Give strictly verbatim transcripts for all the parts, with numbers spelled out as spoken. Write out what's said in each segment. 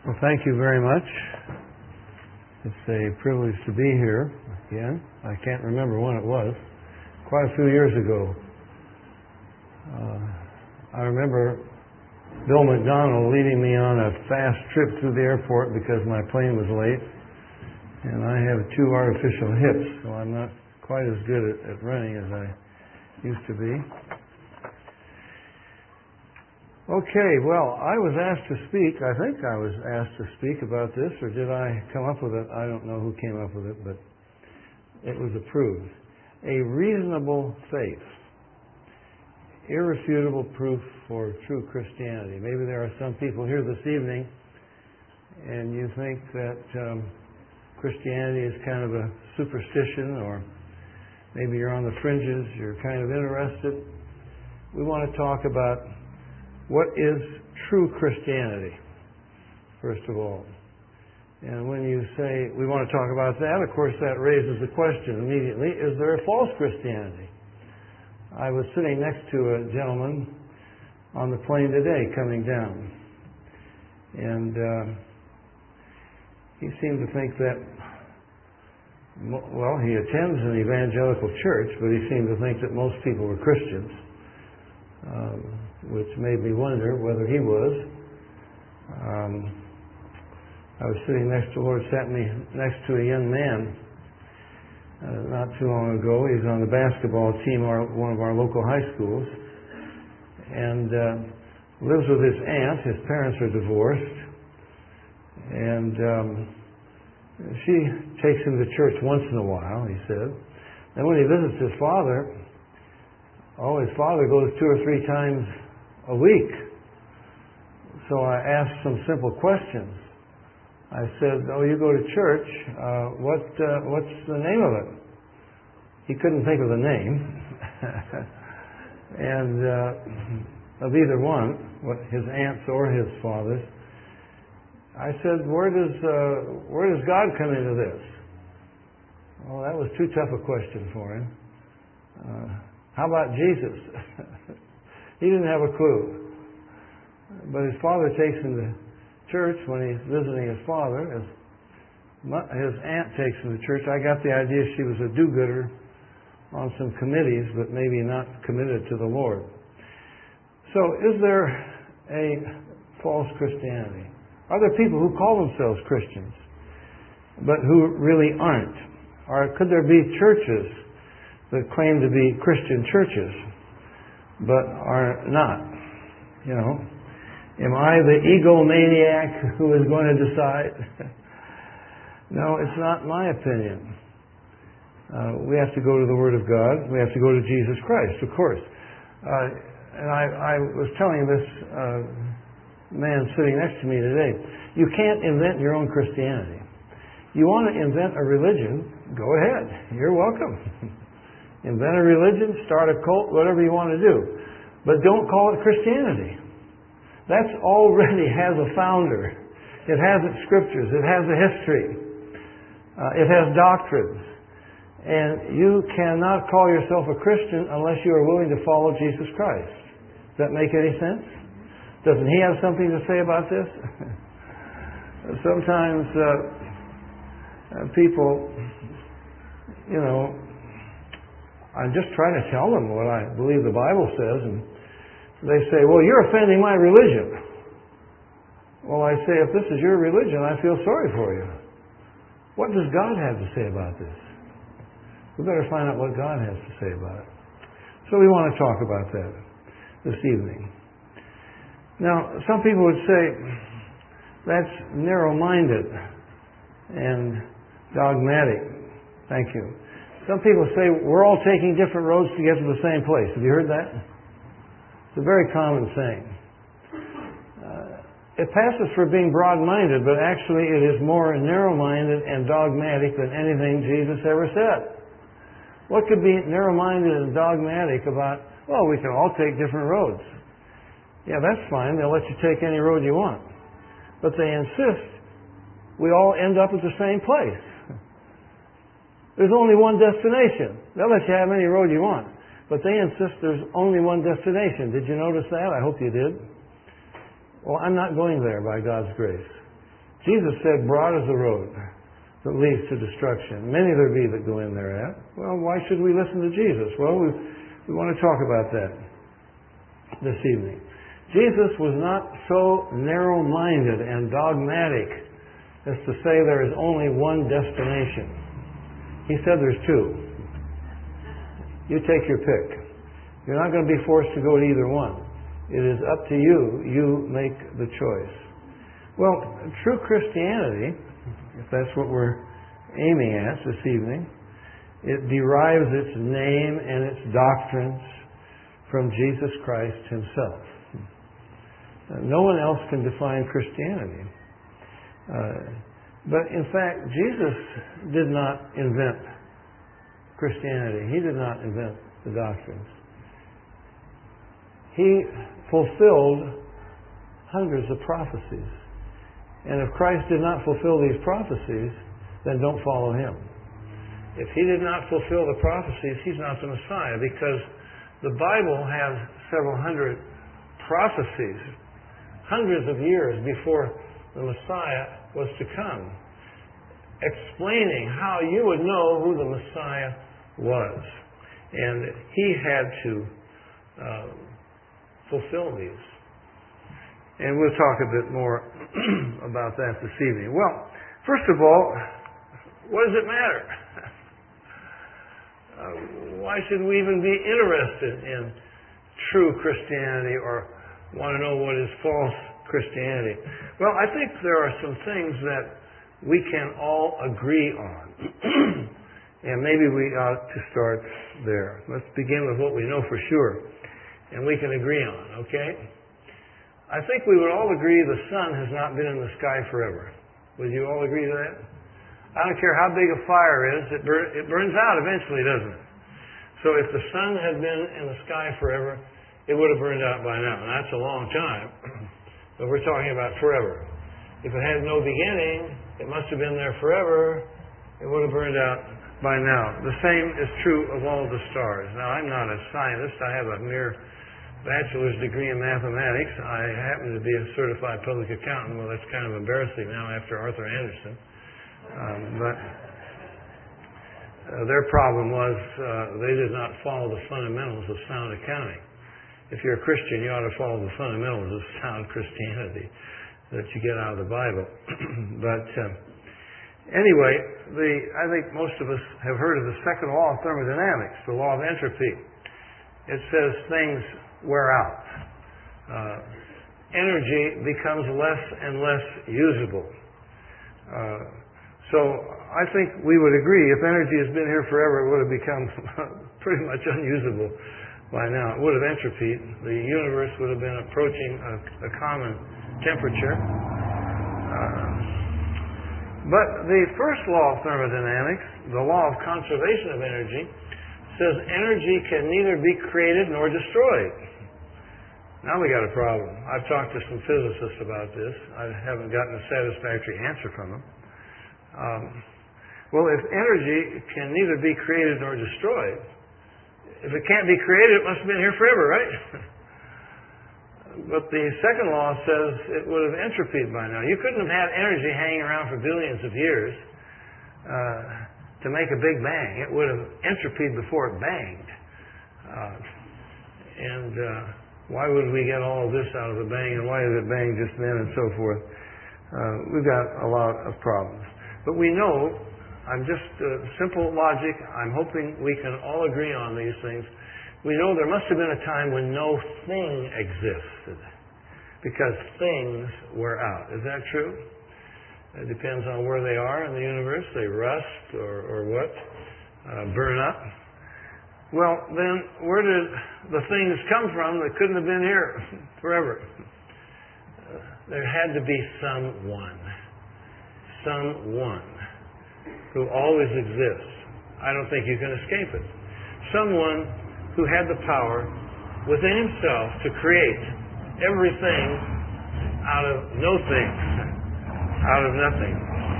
Well, thank you very much. It's a privilege to be here again. I can't remember when it was. Quite a few years ago. Uh, I remember Bill McDonald leading me on a fast trip through the airport because my plane was late. And I have two artificial hips, so I'm not quite as good at, at running as I used to be. Okay, well, I was asked to speak. I think I was asked to speak about this, or did I come up with it? I don't know who came up with it, but it was approved. A reasonable faith. Irrefutable proof for true Christianity. Maybe there are some people here this evening, and you think that um, Christianity is kind of a superstition, or maybe you're on the fringes, you're kind of interested. We want to talk about what is true Christianity, first of all. And when you say we want to talk about that, of course that raises the question immediately, is there a false Christianity? I was sitting next to a gentleman on the plane today coming down. And uh, he seemed to think that, well, he attends an evangelical church, but he seemed to think that most people were Christians. Um, which made me wonder whether he was. Um, I was sitting next to, the Lord sat me next to a young man uh, not too long ago. He's on the basketball team of one of our local high schools, and uh, lives with his aunt. His parents are divorced, and um, she takes him to church once in a while, he said. And when he visits his father, oh, his father goes two or three times a week. So I asked some simple questions. I said, oh, you go to church, uh, what uh, what's the name of it? He couldn't think of the name. and uh, of either one, what his aunt's or his father's. I said, where does uh, where does God come into this? Well, that was too tough a question for him. Uh, how about Jesus? He didn't have a clue. But his father takes him to church when he's visiting his father. His, his aunt takes him to church. I got the idea she was a do-gooder on some committees, but maybe not committed to the Lord. So is there a false Christianity? Are there people who call themselves Christians, but who really aren't? Or could there be churches that claim to be Christian churches, but are not? You know, am I the egomaniac who is going to decide? No, it's not my opinion. Uh, we have to go to the Word of God. We have to go to Jesus Christ, of course. Uh, and I, I was telling this uh, man sitting next to me today, you can't invent your own Christianity. You want to invent a religion, go ahead. You're welcome. Invent a religion, start a cult, whatever you want to do. But don't call it Christianity. That already has a founder. It has its scriptures. It has a history. Uh, it has doctrines. And you cannot call yourself a Christian unless you are willing to follow Jesus Christ. Does that make any sense? Doesn't he have something to say about this? Sometimes uh, uh, people, you know, I just try to tell them what I believe the Bible says, and they say, well, you're offending my religion. Well, I say, if this is your religion, I feel sorry for you. What does God have to say about this? We better find out what God has to say about it. So we want to talk about that this evening. Now, some people would say, that's narrow-minded and dogmatic. Thank you. Some people say, we're all taking different roads to get to the same place. Have you heard that? It's a very common saying. Uh, it passes for being broad-minded, but actually it is more narrow-minded and dogmatic than anything Jesus ever said. What could be narrow-minded and dogmatic about, well, we can all take different roads. Yeah, that's fine. They'll let you take any road you want. But they insist we all end up at the same place. There's only one destination. They'll let you have any road you want. But they insist there's only one destination. Did you notice that? I hope you did. Well, I'm not going there by God's grace. Jesus said, broad is the road that leads to destruction. Many there be that go in thereat. Well, why should we listen to Jesus? Well, we, we want to talk about that this evening. Jesus was not so narrow-minded and dogmatic as to say there is only one destination. He said there's two. You take your pick. You're not going to be forced to go to either one. It is up to you. You make the choice. Well, true Christianity, if that's what we're aiming at this evening, it derives its name and its doctrines from Jesus Christ himself. No one else can define Christianity. Uh, but in fact, Jesus did not invent Christianity. He did not invent the doctrines. He fulfilled hundreds of prophecies. And if Christ did not fulfill these prophecies, then don't follow him. If he did not fulfill the prophecies, he's not the Messiah, because the Bible has several hundred prophecies, hundreds of years before the Messiah was to come, explaining how you would know who the Messiah was. And he had to uh, fulfill these. And we'll talk a bit more about that this evening. Well, first of all, what does it matter? uh, why should we even be interested in true Christianity or want to know what is false Christianity? Well, I think there are some things that we can all agree on. And maybe we ought to start there. Let's begin with what we know for sure and we can agree on, okay? I think we would all agree the sun has not been in the sky forever. Would you all agree to that? I don't care how big a fire is, it, bur- it burns out eventually, doesn't it? So if the sun had been in the sky forever, it would have burned out by now. And that's a long time, but we're talking about forever. If it had no beginning, it must have been there forever, it would have burned out by now. The same is true of all the stars. Now, I'm not a scientist. I have a mere bachelor's degree in mathematics. I happen to be a certified public accountant. Well, that's kind of embarrassing now after Arthur Anderson. Um, but uh, their problem was uh, they did not follow the fundamentals of sound accounting. If you're a Christian, you ought to follow the fundamentals of sound Christianity that you get out of the Bible. but uh, anyway, the, I think most of us have heard of the second law of thermodynamics, the law of entropy. It says things wear out. Uh, energy becomes less and less usable. Uh, so I think we would agree if energy has been here forever, it would have become pretty much unusable by now. It would have entropied. The universe would have been approaching a, a common temperature. Uh, but the first law of thermodynamics, the law of conservation of energy, says energy can neither be created nor destroyed. Now we got a problem. I've talked to some physicists about this. I haven't gotten a satisfactory answer from them. Um, well, if energy can neither be created nor destroyed, if it can't be created, it must have been here forever, right? But the second law says it would have entropied by now. You couldn't have had energy hanging around for billions of years uh, to make a big bang. It would have entropied before it banged. Uh, and uh, why would we get all of this out of a bang, and why did it bang just then, and so forth? Uh, we've got a lot of problems. But we know, I'm just uh, simple logic, I'm hoping we can all agree on these things. We know there must have been a time when no thing existed, because things wear out. Is that true? It depends on where they are in the universe. They rust or, or what? Uh, burn up. Well, then where did the things come from that couldn't have been here forever? Uh, there had to be someone. Someone who always exists. I don't think you can escape it. Someone who had the power within himself to create everything out of no things, out of nothing.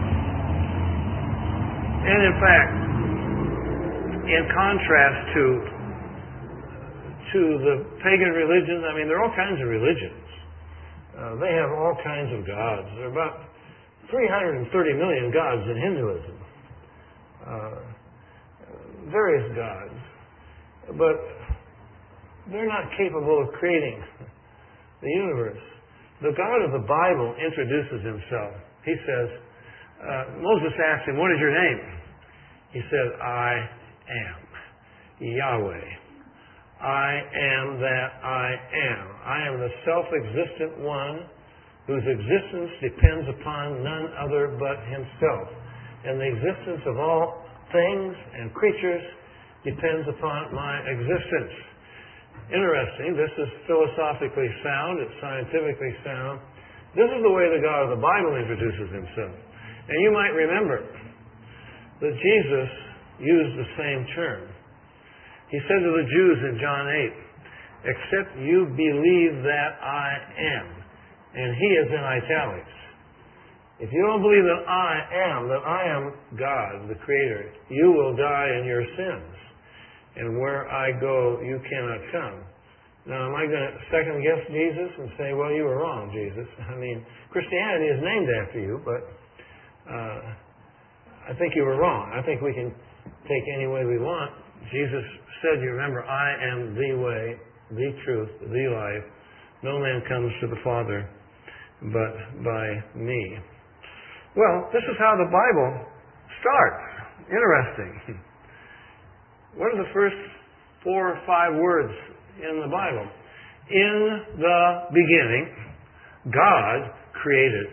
And in fact, in contrast to to the pagan religions, I mean, there are all kinds of religions. Uh, they have all kinds of gods. There are about three hundred thirty million gods in Hinduism. Uh, various gods. But they're not capable of creating the universe. The God of the Bible introduces himself. He says, uh, Moses asked him, what is your name? He said, I am Yahweh. I am that I am. I am the self-existent one whose existence depends upon none other but himself. And the existence of all things and creatures depends upon my existence. Interesting. This is philosophically sound. It's scientifically sound. This is the way the God of the Bible introduces himself. And you might remember that Jesus used the same term. He said to the Jews in John eight, except you believe that I am. And he is in italics. If you don't believe that I am, that I am God, the Creator, you will die in your sins. And where I go, you cannot come. Now, am I going to second guess Jesus and say, well, you were wrong, Jesus? I mean, Christianity is named after you, but uh, I think you were wrong. I think we can take any way we want. Jesus said, you remember, I am the way, the truth, the life. No man comes to the Father but by me. Well, this is how the Bible starts. Interesting. What are the first four or five words in the Bible? In the beginning, God created.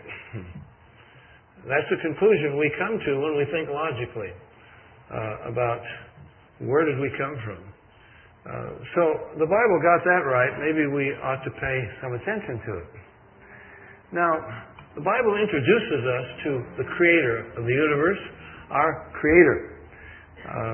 That's the conclusion we come to when we think logically uh, about where did we come from. Uh, so the Bible got that right. Maybe we ought to pay some attention to it. Now, the Bible introduces us to the Creator of the universe, our Creator. Uh,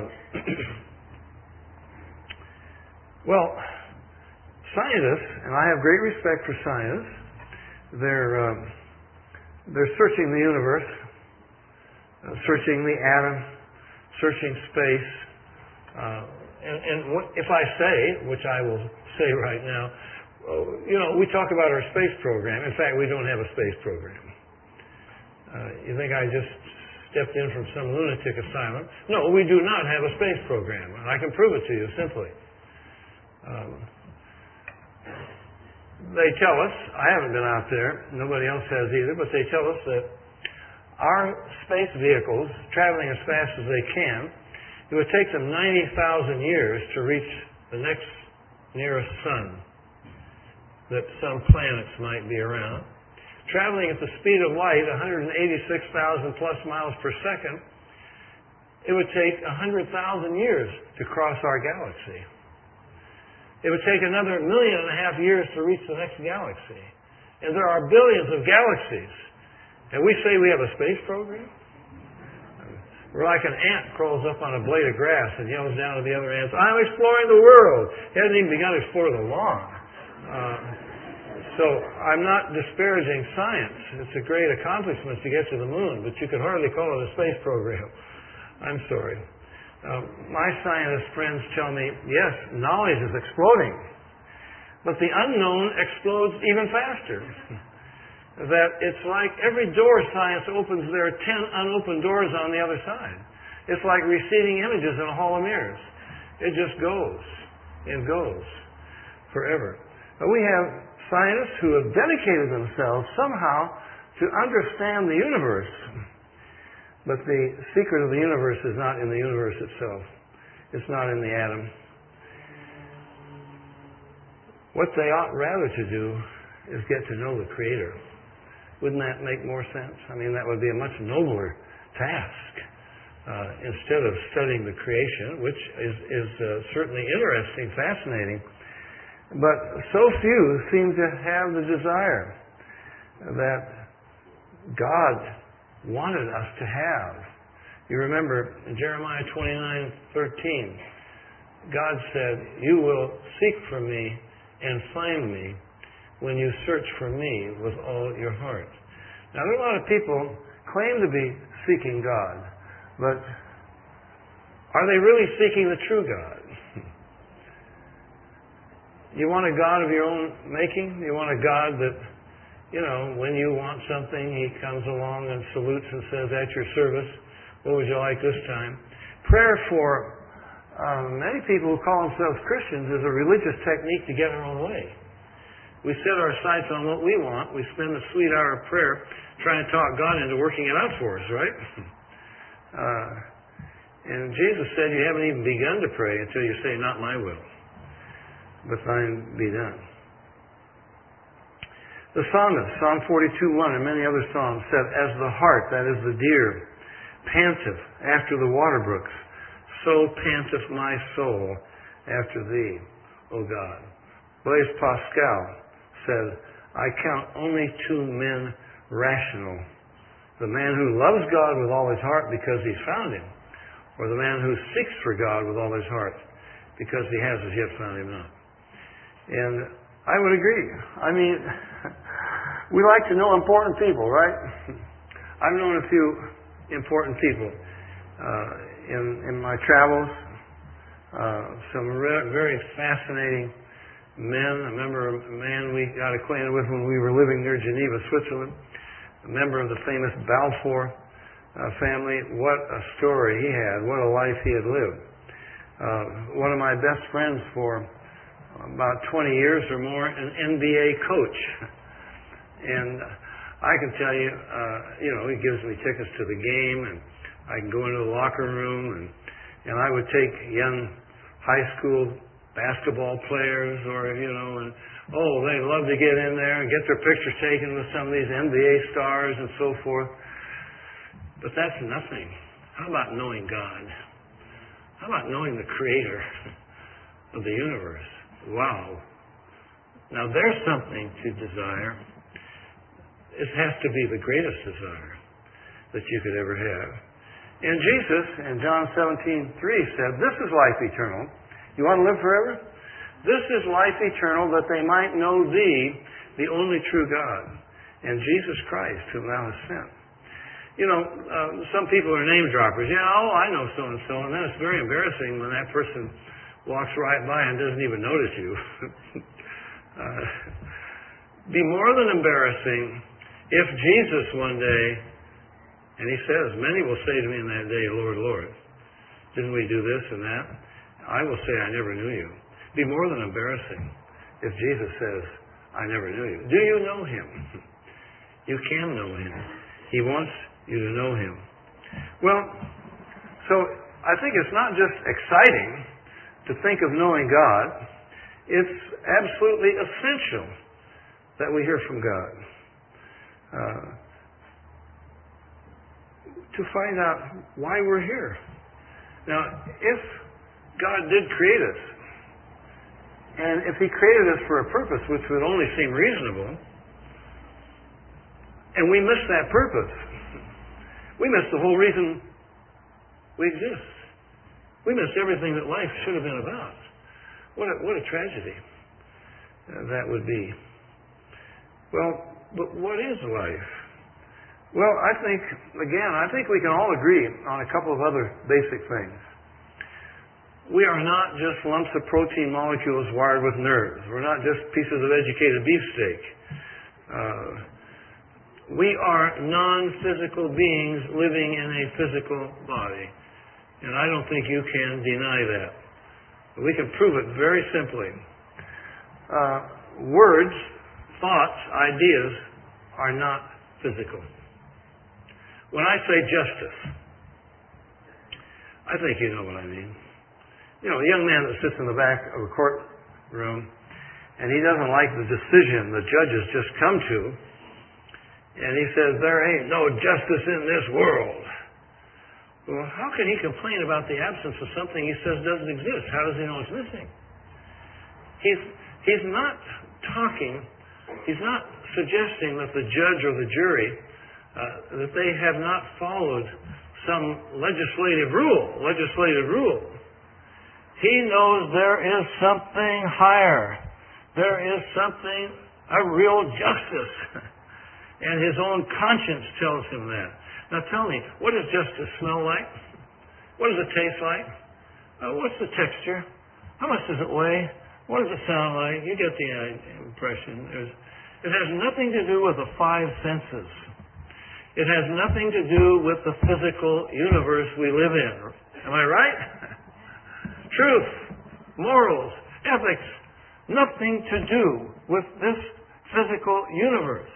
well, scientists, and I have great respect for scientists, they're um, they're searching the universe, uh, searching the atom, searching space. Uh, and, and what, if I say, which I will say right now, you know, we talk about our space program. In fact, we don't have a space program. Uh, you think I just stepped in from some lunatic asylum? No, we do not have a space program. And I can prove it to you simply. Um, they tell us, I haven't been out there, nobody else has either, but they tell us that our space vehicles, traveling as fast as they can, it would take them ninety thousand years to reach the next nearest sun that some planets might be around. Traveling at the speed of light, one hundred eighty-six thousand plus miles per second, it would take one hundred thousand years to cross our galaxy. It would take another million and a half years to reach the next galaxy. And there are billions of galaxies. And we say we have a space program? We're like an ant crawls up on a blade of grass and yells down to the other ants, I'm exploring the world. He hasn't even begun to explore the lawn. Uh, so I'm not disparaging science. It's a great accomplishment to get to the moon, but you could hardly call it a space program. I'm sorry. Uh, my scientist friends tell me, yes, knowledge is exploding, but the unknown explodes even faster. That it's like every door science opens, there are ten unopened doors on the other side. It's like receiving images in a hall of mirrors. It just goes and goes forever. But we have scientists who have dedicated themselves somehow to understand the universe. But the secret of the universe is not in the universe itself. It's not in the atom. What they ought rather to do is get to know the Creator. Wouldn't that make more sense? I mean, that would be a much nobler task. Uh, instead of studying the creation, which is, is uh, certainly interesting, fascinating, but so few seem to have the desire that God wanted us to have. You remember in Jeremiah twenty-nine thirteen, God said, you will seek for me and find me when you search for me with all your heart. Now, there are a lot of people claim to be seeking God, but are they really seeking the true God? You want a God of your own making? You want a God that You know, when you want something, He comes along and salutes and says, at your service, what would you like this time? Prayer for um, many people who call themselves Christians is a religious technique to get our own way. We set our sights on what we want. We spend a sweet hour of prayer trying to talk God into working it out for us, right? uh, and Jesus said you haven't even begun to pray until you say, not my will, but thine be done. The psalmist, Psalm forty-two one, and many other psalms said, as the hart, that is the deer, panteth after the water brooks, so panteth my soul after thee, O God. Blaise Pascal said, I count only two men rational, the man who loves God with all his heart because he's found Him, or the man who seeks for God with all his heart because he has as yet found Him not. And I would agree. I mean, we like to know important people, right? I've known a few important people uh, in, in my travels. Uh, some re- very fascinating men. I remember a man we got acquainted with when we were living near Geneva, Switzerland, a member of the famous Balfour uh, family. What a story he had. What a life he had lived. Uh, one of my best friends for about twenty years or more, an N B A coach. And I can tell you, uh, you know, he gives me tickets to the game, and I can go into the locker room, and, and I would take young high school basketball players, or, you know, and, oh, they love to get in there and get their picture taken with some of these N B A stars and so forth. But that's nothing. How about knowing God? How about knowing the Creator of the universe? Wow. Now there's something to desire. It has to be the greatest desire that you could ever have. And Jesus in John seventeen three said, this is life eternal. You want to live forever? This is life eternal, that they might know Thee, the only true God, and Jesus Christ, whom Thou hast sent. You know, uh, some people are name droppers. Yeah, oh, I know so-and-so, and then it's very embarrassing when that person walks right by and doesn't even notice you. uh, be more than embarrassing if Jesus one day, and He says, many will say to me in that day, Lord, Lord, didn't we do this and that? I will say, I never knew you. Be more than embarrassing if Jesus says, I never knew you. Do you know Him? You can know Him. He wants you to know Him. Well, so I think it's not just exciting to think of knowing God. It's absolutely essential that we hear from God. Uh, to find out why we're here. Now, if God did create us, and if He created us for a purpose which would only seem reasonable, and we miss that purpose, we miss the whole reason we exist. We miss everything that life should have been about. What a, what a tragedy uh, that would be. Well, but what is life? Well, I think, again, I think we can all agree on a couple of other basic things. We are not just lumps of protein molecules wired with nerves. We're not just pieces of educated beefsteak. Uh, we are non-physical beings living in a physical body. And I don't think you can deny that. We can prove it very simply. Uh, words, thoughts, ideas are not physical. When I say justice, I think you know what I mean. You know, a young man that sits in the back of a courtroom and he doesn't like the decision the judges just come to, and he says, there ain't no justice in this world. Well, how can he complain about the absence of something he says doesn't exist? How does he know it's missing? He's, he's not talking, he's not suggesting that the judge or the jury, uh, that they have not followed some legislative rule, legislative rule. He knows there is something higher. There is something, a real justice. And his own conscience tells him that. Now tell me, what does justice smell like? What does it taste like? Uh, what's the texture? How much does it weigh? What does it sound like? You get the uh, impression. There's, It has nothing to do with the five senses. It has nothing to do with the physical universe we live in. Am I right? Truth, morals, ethics, nothing to do with this physical universe.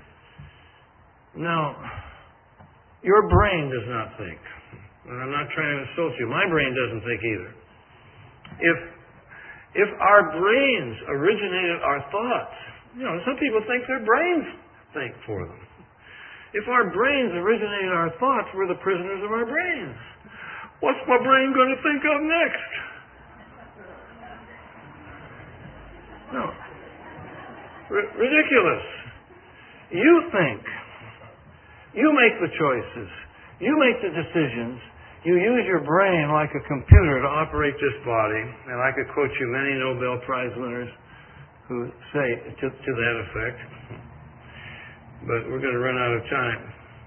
Now, your brain does not think. And I'm not trying to insult you. My brain doesn't think either. If, if our brains originated our thoughts, you know, some people think their brains think for them. If our brains originated our thoughts, we're the prisoners of our brains. What's my brain going to think of next? No. R- ridiculous. You think. You make the choices. You make the decisions. You use your brain like a computer to operate this body. And I could quote you many Nobel Prize winners who say to, to that effect. But we're going to run out of time.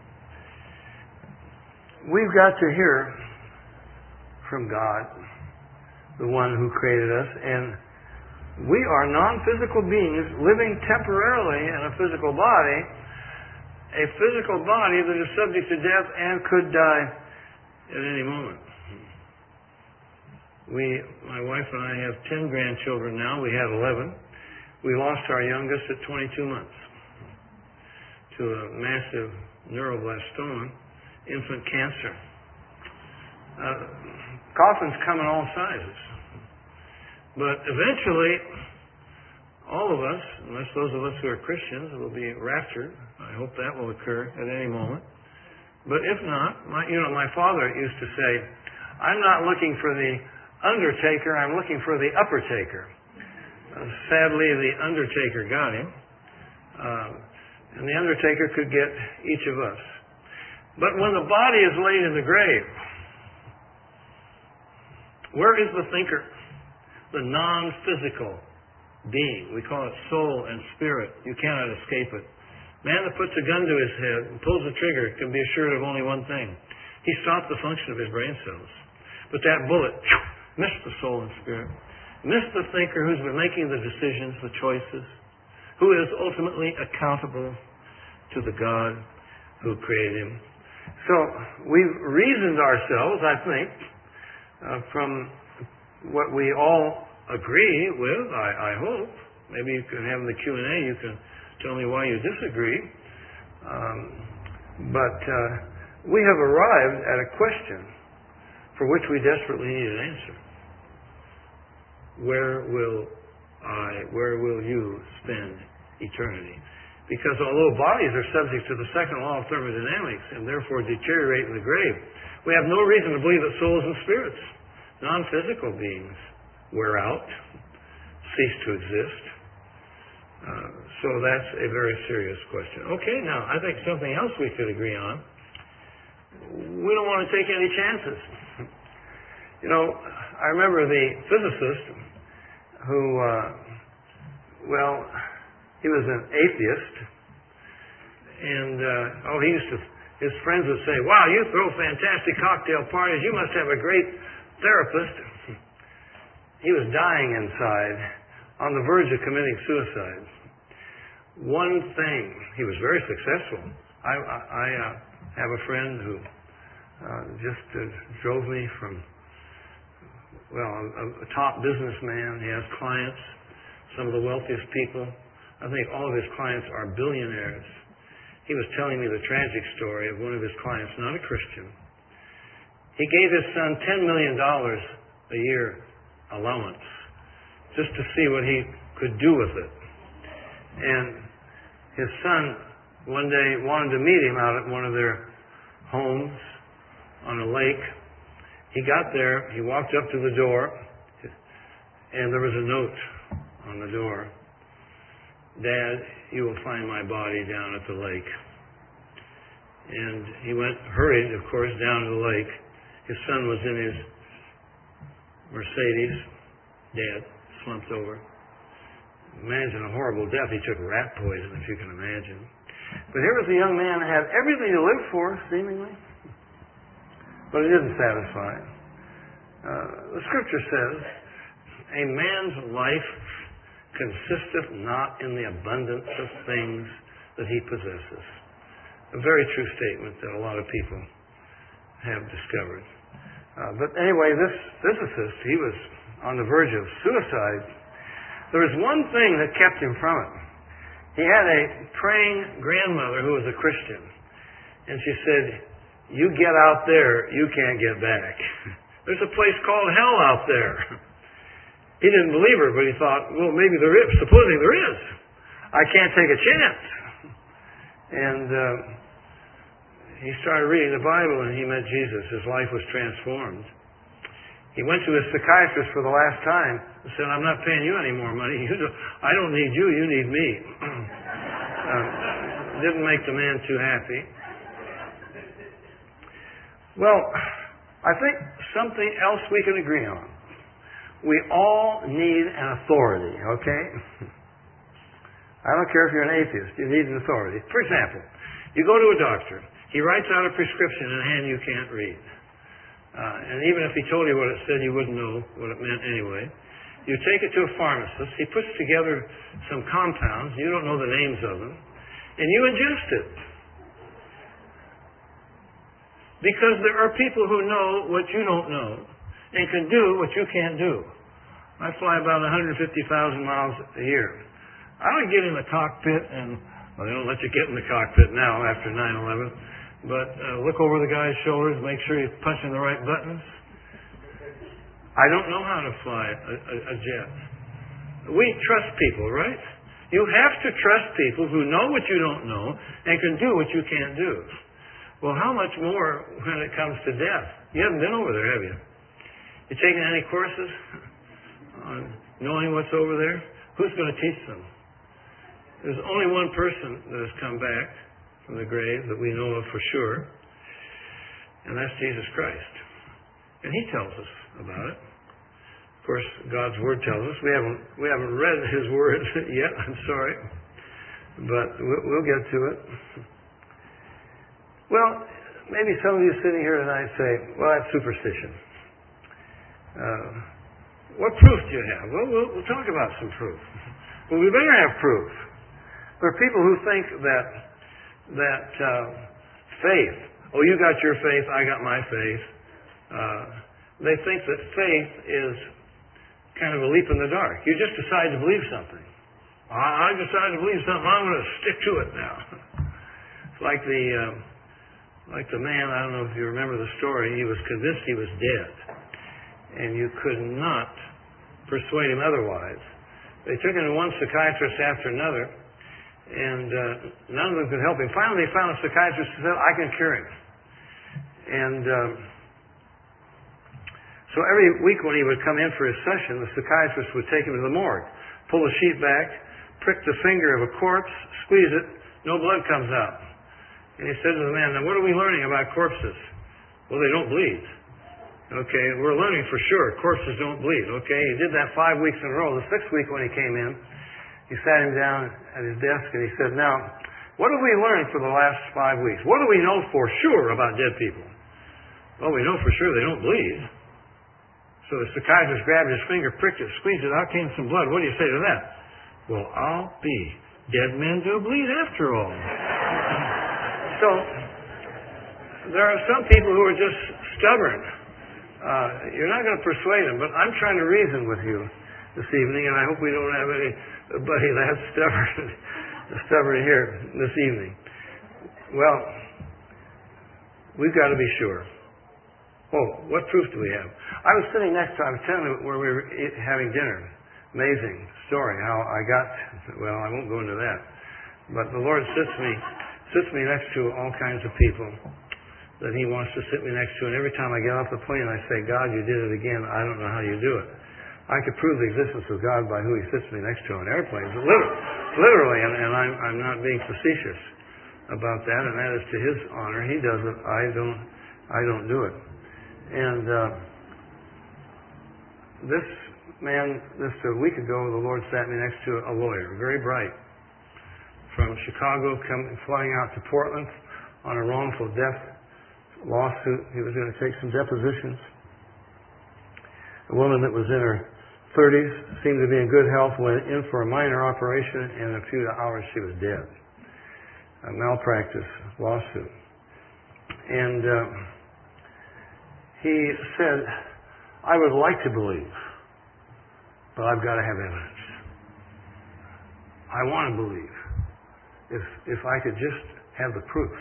We've got to hear from God, the one who created us, and we are non-physical beings living temporarily in a physical body, a physical body that is subject to death and could die at any moment. We, my wife and I have ten grandchildren now. We had eleven. We lost our youngest at twenty-two months to a massive neuroblastoma, infant cancer. Uh, coffins come in all sizes. But eventually, all of us, unless those of us who are Christians, will be raptured. I hope that will occur at any moment. But if not, my, you know, my father used to say, I'm not looking for the undertaker, I'm looking for the upper taker. Uh, sadly, the undertaker got him. Uh, and the undertaker could get each of us. But when the body is laid in the grave, where is the thinker? The non-physical being. We call it soul and spirit. You cannot escape it. Man that puts a gun to his head and pulls the trigger can be assured of only one thing. He stopped the function of his brain cells. But that bullet missed the soul and spirit. Missed the thinker who's been making the decisions, the choices, who is ultimately accountable to the God who created him. So we've reasoned ourselves, I think, uh, from what we all agree with, I, I hope. Maybe you can have in the Q and A, you can tell me why you disagree. Um, but uh, we have arrived at a question for which we desperately need an answer. Where will I, where will you spend eternity? Because although bodies are subject to the second law of thermodynamics and therefore deteriorate in the grave, we have no reason to believe that souls and spirits, non-physical beings, wear out, cease to exist. Uh, so that's a very serious question. Okay, now I think something else we could agree on. We don't want to take any chances. You know, I remember the physicist who, uh, well, he was an atheist, and uh, oh, he used to. His friends would say, "Wow, you throw fantastic cocktail parties. You must have a great therapist." He was dying inside, on the verge of committing suicide. One thing, he was very successful. I, I, I uh, have a friend who uh, just uh, drove me from, well, a, a top businessman. He has clients, some of the wealthiest people. I think all of his clients are billionaires. He was telling me the tragic story of one of his clients, not a Christian. He gave his son ten million dollars a year allowance just to see what he could do with it. And his son one day wanted to meet him out at one of their homes on a lake. He got there, he walked up to the door, and there was a note on the door. "Dad, you will find my body down at the lake." And he went, hurried, of course, down to the lake. His son was in his Mercedes. Dad slumped over. Imagine a horrible death. He took rat poison, if you can imagine. But here was a young man who had everything to live for, seemingly. But it didn't satisfy. Uh, the Scripture says, a man's life consisteth not in the abundance of things that he possesses. A very true statement that a lot of people have discovered. Uh, but anyway, this physicist, he was on the verge of suicide. There was one thing that kept him from it. He had a praying grandmother who was a Christian. And she said, you get out there, you can't get back. There's a place called hell out there. He didn't believe her, but he thought, well, maybe there is. Supposing there is. I can't take a chance. And uh, he started reading the Bible, and he met Jesus. His life was transformed. He went to his psychiatrist for the last time and said, I'm not paying you any more money. You don't, I don't need you, you need me. uh, didn't make the man too happy. Well, I think something else we can agree on. We all need an authority, okay? I don't care if you're an atheist, you need an authority. For example, you go to a doctor. He writes out a prescription in a hand you can't read. Uh, and even if he told you what it said, you wouldn't know what it meant anyway. You take it to a pharmacist. He puts together some compounds. You don't know the names of them. And you ingest it. Because there are people who know what you don't know and can do what you can't do. I fly about one hundred fifty thousand miles a year. I don't get in the cockpit and, well, they don't let you get in the cockpit now after nine eleven. But uh, look over the guy's shoulders, make sure he's punching the right buttons. I don't know how to fly a, a, a jet. We trust people, right? You have to trust people who know what you don't know and can do what you can't do. Well, how much more when it comes to death? You haven't been over there, have you? You taken any courses on knowing what's over there? Who's going to teach them? There's only one person that has come back from the grave that we know of for sure, and that's Jesus Christ. And he tells us about it. Of course, God's Word tells us. We haven't we haven't read His Word yet, I'm sorry, but we'll, we'll get to it. Well, maybe some of you sitting here tonight say, well, that's superstition. Uh, what proof do you have? Well, well, we'll talk about some proof. Well, we better have proof. There are people who think that that uh, faith, oh, you got your faith, I got my faith. Uh, they think that faith is kind of a leap in the dark. You just decide to believe something. I, I decided to believe something, I'm going to stick to it now. It's like the, uh, like the man, I don't know if you remember the story, he was convinced he was dead. And you could not persuade him otherwise. They took him to one psychiatrist after another, and uh, none of them could help him. Finally, they found a psychiatrist who said, I can cure him. And um, so every week when he would come in for his session, the psychiatrist would take him to the morgue, pull the sheet back, prick the finger of a corpse, squeeze it, no blood comes out. And he said to the man, now what are we learning about corpses? Well, they don't bleed. Okay, we're learning for sure corpses don't bleed. Okay, he did that five weeks in a row. The sixth week when he came in, he sat him down at his desk and he said, now, what have we learned for the last five weeks? What do we know for sure about dead people? Well, we know for sure they don't bleed. So the psychiatrist grabbed his finger, pricked it, squeezed it, out came some blood. What do you say to that? Well, I'll be. Dead men do bleed after all. So, there are some people who are just stubborn. Uh, you're not going to persuade them, but I'm trying to reason with you this evening, and I hope we don't have anybody that stubborn, stubborn here this evening. Well, we've got to be sure. Oh, what proof do we have? I was sitting next to, I was telling you where we were eat, having dinner. Amazing story how I got, well, I won't go into that. But the Lord sits me, sits me next to all kinds of people that He wants to sit me next to. And every time I get off the plane, I say, God, you did it again. I don't know how you do it. I could prove the existence of God by who He sits me next to on airplanes. Literally, literally and, and I'm, I'm not being facetious about that, and that is to His honor. He does it. I don't, I don't do it. And uh, this man, just a week ago, the Lord sat me next to a lawyer, very bright, from Chicago, coming, flying out to Portland on a wrongful death lawsuit. He was going to take some depositions. A woman that was in her thirties, seemed to be in good health, went in for a minor operation, and in a few hours she was dead. A malpractice lawsuit. And uh, he said, I would like to believe, but I've got to have evidence. I want to believe, if, if I could just have the proof.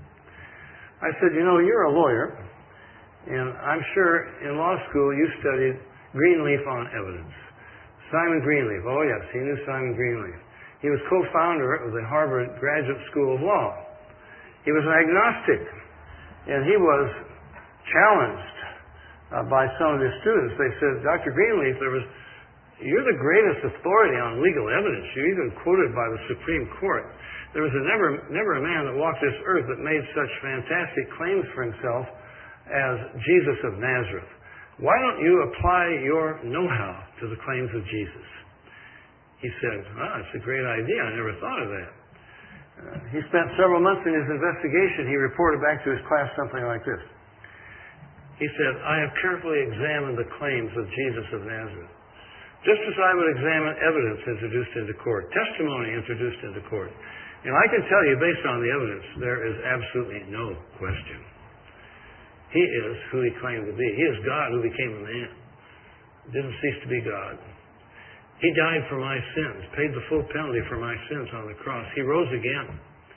I said, you know, you're a lawyer, and I'm sure in law school you studied Greenleaf on evidence. Simon Greenleaf, oh yes, he knew Simon Greenleaf. He was co-founder of the Harvard Graduate School of Law. He was an agnostic, and he was challenged uh, by some of his students. They said, Doctor Greenleaf, there was, you're the greatest authority on legal evidence. You're even quoted by the Supreme Court. There was a never, never a man that walked this earth that made such fantastic claims for himself as Jesus of Nazareth. Why don't you apply your know-how to the claims of Jesus? He said, oh, that's a great idea. I never thought of that. Uh, he spent several months in his investigation. He reported back to his class something like this. He said, I have carefully examined the claims of Jesus of Nazareth, just as I would examine evidence introduced into court, testimony introduced into court. And I can tell you, based on the evidence, there is absolutely no question. He is who he claimed to be. He is God who became a man. Didn't cease to be God. He died for my sins, paid the full penalty for my sins on the cross. He rose again.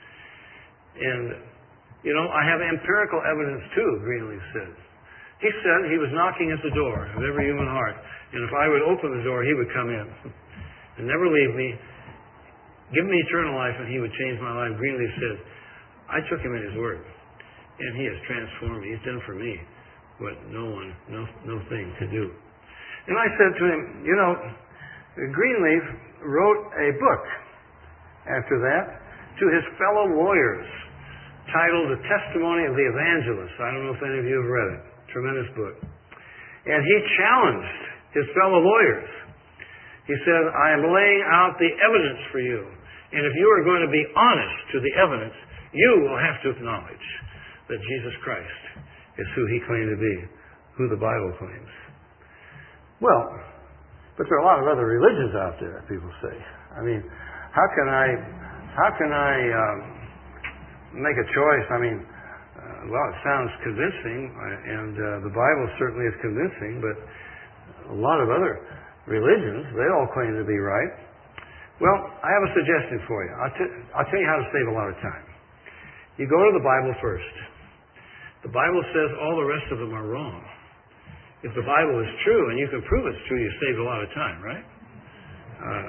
And, you know, I have empirical evidence too, Greenleaf said. He said he was knocking at the door of every human heart. And if I would open the door, he would come in and never leave me, give me eternal life, and he would change my life. Greenleaf said, I took him at his word. And he has transformed me. He's done for me what no one, no, no thing could do. And I said to him, you know, Greenleaf wrote a book after that to his fellow lawyers titled The Testimony of the Evangelist. I don't know if any of you have read it. Tremendous book. And he challenged his fellow lawyers. He said, I am laying out the evidence for you. And if you are going to be honest to the evidence, you will have to acknowledge that Jesus Christ is who he claimed to be, who the Bible claims. Well, but there are a lot of other religions out there, people say. I mean, how can I, how can I um, make a choice? I mean, uh, well, it sounds convincing, and uh, the Bible certainly is convincing, but a lot of other religions, they all claim to be right. Well, I have a suggestion for you. I'll, t- I'll tell you how to save a lot of time. You go to the Bible first. The Bible says all the rest of them are wrong. If the Bible is true, and you can prove it's true, you save a lot of time, right? Uh,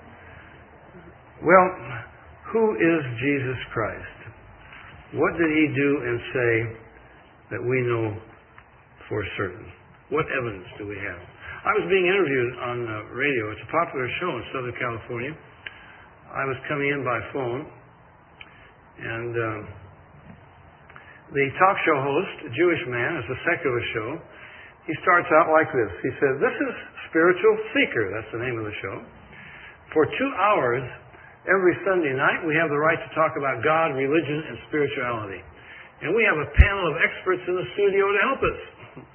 well, who is Jesus Christ? What did he do and say that we know for certain? What evidence do we have? I was being interviewed on uh, radio. It's a popular show in Southern California. I was coming in by phone, and uh, the talk show host, a Jewish man, it's a secular show, he starts out like this. He says, this is Spiritual Seeker. That's the name of the show. For two hours every Sunday night, we have the right to talk about God, religion, and spirituality. And we have a panel of experts in the studio to help us.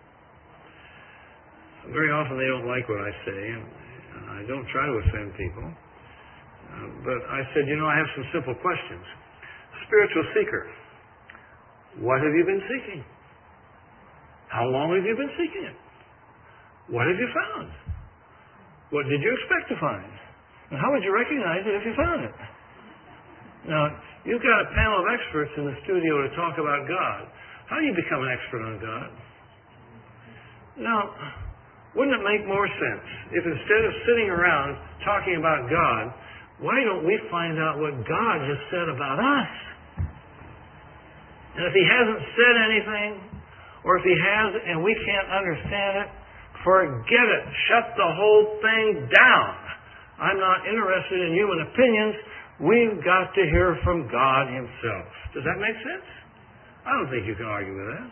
Very often they don't like what I say, and I don't try to offend people. Uh, but I said, you know, I have some simple questions. Spiritual seeker, what have you been seeking? How long have you been seeking it? What have you found? What did you expect to find? And how would you recognize it if you found it? Now, you've got a panel of experts in the studio to talk about God. How do you become an expert on God? Now, wouldn't it make more sense if instead of sitting around talking about God, why don't we find out what God has said about us? And if he hasn't said anything, or if he has and we can't understand it, forget it. Shut the whole thing down. I'm not interested in human opinions. We've got to hear from God himself. Does that make sense? I don't think you can argue with that.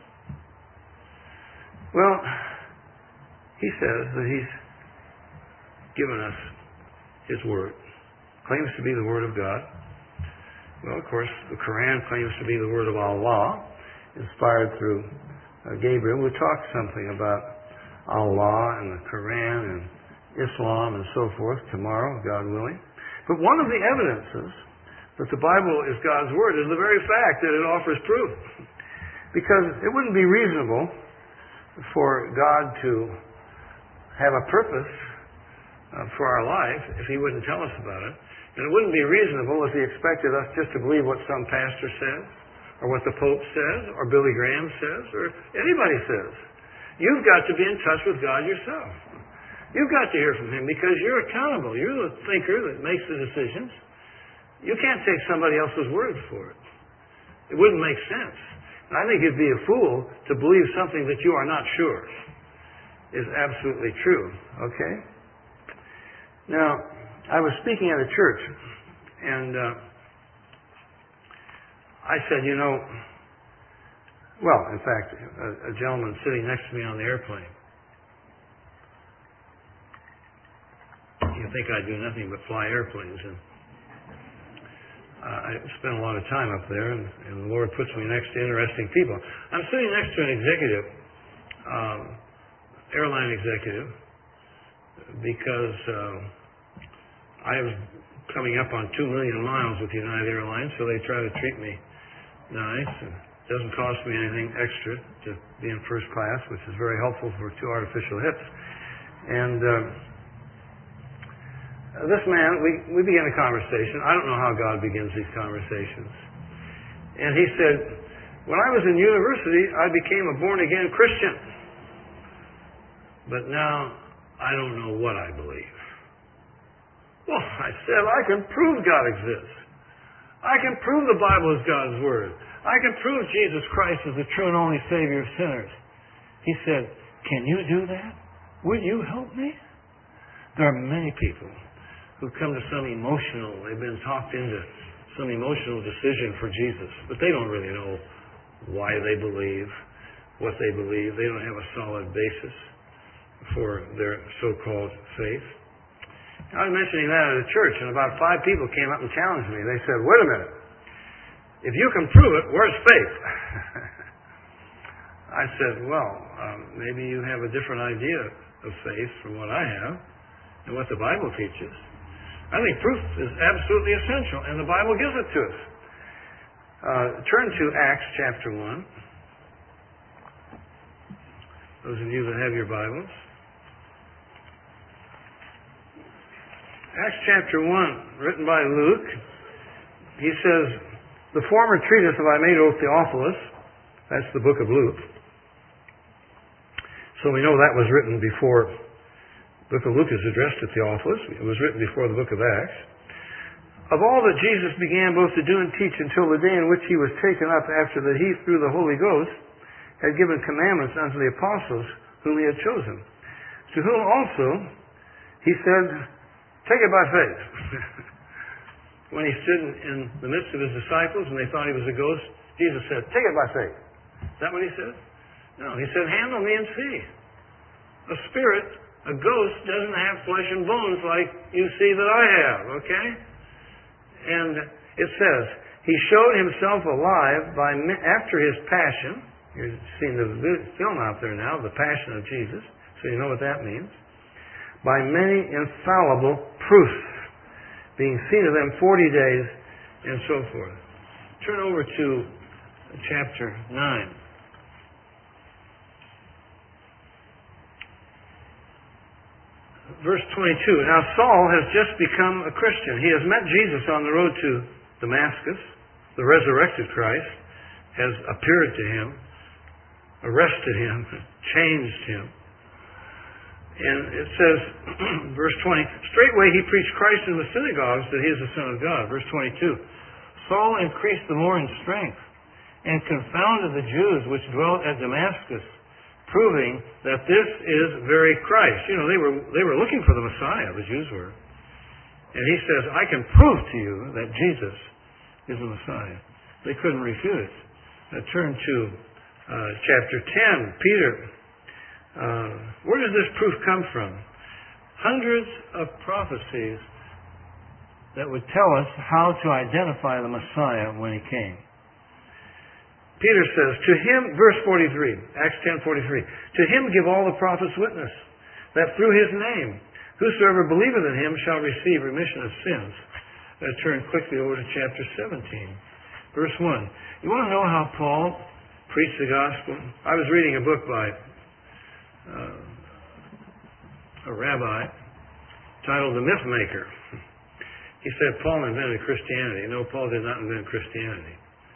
Well, he says that he's given us his word. Claims to be the word of God. Well, of course, the Quran claims to be the word of Allah, inspired through uh, Gabriel. We talked something about Allah and the Quran and, Islam and so forth tomorrow, God willing. But one of the evidences that the Bible is God's Word is the very fact that it offers proof. Because it wouldn't be reasonable for God to have a purpose uh, for our life if He wouldn't tell us about it. And it wouldn't be reasonable if He expected us just to believe what some pastor says, or what the Pope says, or Billy Graham says, or anybody says. You've got to be in touch with God yourself. You've got to hear from Him because you're accountable. You're the thinker that makes the decisions. You can't take somebody else's word for it. It wouldn't make sense. And I think you'd be a fool to believe something that you are not sure is absolutely true. Okay? Now, I was speaking at a church, and uh, I said, you know, well, in fact, a, a gentleman sitting next to me on the airplane. You think I do nothing but fly airplanes, and uh, I spend a lot of time up there, and, and the Lord puts me next to interesting people. I'm sitting next to an executive, um, airline executive, because uh, I was coming up on two million miles with United Airlines, so they try to treat me nice. And it doesn't cost me anything extra to be in first class, which is very helpful for two artificial hips. And uh, this man, we, we began a conversation. I don't know how God begins these conversations. And he said, when I was in university, I became a born-again Christian. But now, I don't know what I believe. Well, I said, I can prove God exists. I can prove the Bible is God's Word. I can prove Jesus Christ is the true and only Savior of sinners. He said, can you do that? Will you help me? There are many people who come to some emotional, they've been talked into some emotional decision for Jesus, but they don't really know why they believe what they believe. They don't have a solid basis for their so-called faith. I was mentioning that at a church, and about five people came up and challenged me. They said, wait a minute. If you can prove it, where's faith? I said, well, um, maybe you have a different idea of faith from what I have and what the Bible teaches. I think proof is absolutely essential, and the Bible gives it to us. Uh, turn to Acts chapter one. Those of you that have your Bibles. Acts chapter one, written by Luke, he says, the former treatise have I made, O Theophilus. That's the book of Luke. So we know that was written before the book of Luke is addressed to Theophilus. It was written before the book of Acts. Of all that Jesus began both to do and teach until the day in which he was taken up, after that he, through the Holy Ghost, had given commandments unto the apostles whom he had chosen, to whom also he said, take it by faith. When he stood in the midst of his disciples and they thought he was a ghost, Jesus said, take it by faith. Is that what he said? No, he said, handle me and see. A spirit, a ghost, doesn't have flesh and bones like you see that I have, okay? And it says, he showed himself alive by after his passion. You're seeing the film out there now, The Passion of Jesus, so you know what that means. By many infallible proofs, being seen of them forty days, and so forth. Turn over to chapter nine. Verse twenty-two. Now Saul has just become a Christian. He has met Jesus on the road to Damascus. The resurrected Christ has appeared to him, arrested him, changed him. And it says, verse twenty, straightway he preached Christ in the synagogues that he is the Son of God. Verse twenty-two, Saul increased the more in strength and confounded the Jews which dwelt at Damascus, proving that this is very Christ. You know, they were they were looking for the Messiah, the Jews were. And he says, I can prove to you that Jesus is the Messiah. They couldn't refute it. Now turn to uh, chapter ten, Peter. Uh, where does this proof come from? Hundreds of prophecies that would tell us how to identify the Messiah when he came. Peter says, to him, verse forty-three, Acts ten forty-three, to him give all the prophets witness, that through his name Whosoever believeth in him shall receive remission of sins. I turn quickly over to chapter seventeen, verse one. You want to know how Paul preached the gospel? I was reading a book by uh, a rabbi titled The Myth Maker. He said Paul invented Christianity. No, Paul did not invent Christianity.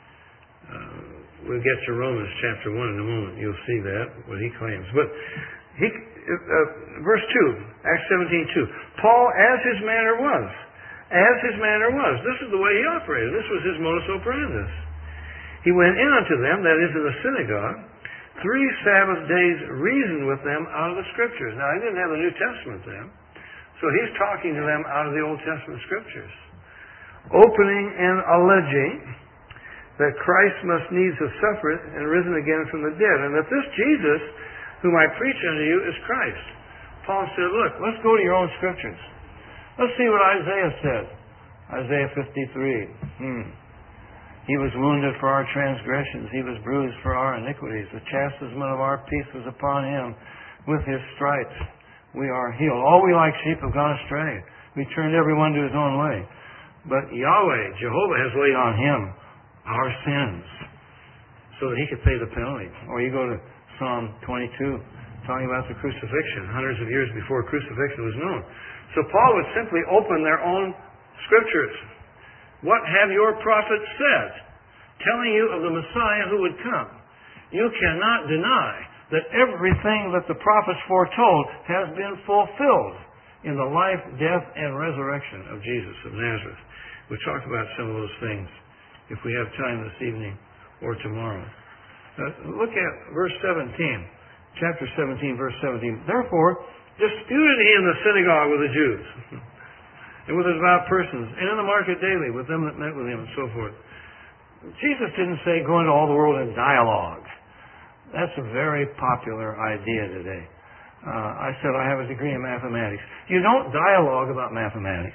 Uh, we'll get to Romans chapter one in a moment. You'll see that, what he claims. But he, uh, verse two, Acts seventeen two. Paul, as his manner was, as his manner was. This is the way he operated. This was his modus operandi. He went in unto them, that is, in the synagogue, three Sabbath days reasoned with them out of the Scriptures. Now, he didn't have the New Testament then. So he's talking to them out of the Old Testament Scriptures, opening and alleging that Christ must needs have suffered and risen again from the dead, and that this Jesus, whom I preach unto you, is Christ. Paul said, look, let's go to your own Scriptures. Let's see what Isaiah said. Isaiah fifty-three. Hmm. He was wounded for our transgressions. He was bruised for our iniquities. The chastisement of our peace was upon him. With his stripes we are healed. All we like sheep have gone astray. We turned everyone to his own way. But Yahweh, Jehovah, has laid on him our sins so that he could pay the penalty. Or you go to Psalm twenty-two, talking about the crucifixion, hundreds of years before crucifixion was known. So Paul would simply open their own Scriptures. What have your prophets said? Telling you of the Messiah who would come. You cannot deny that everything that the prophets foretold has been fulfilled in the life, death, and resurrection of Jesus of Nazareth. We'll talk about some of those things if we have time this evening or tomorrow. Uh, look at verse seventeen. Chapter seventeen, verse seventeen. Therefore, disputed he in the synagogue with the Jews, and with his devout persons, and in the market daily with them that met with him, and so forth. Jesus didn't say go into all the world in dialogue. That's a very popular idea today. Uh, I said I have a degree in mathematics. You don't dialogue about mathematics.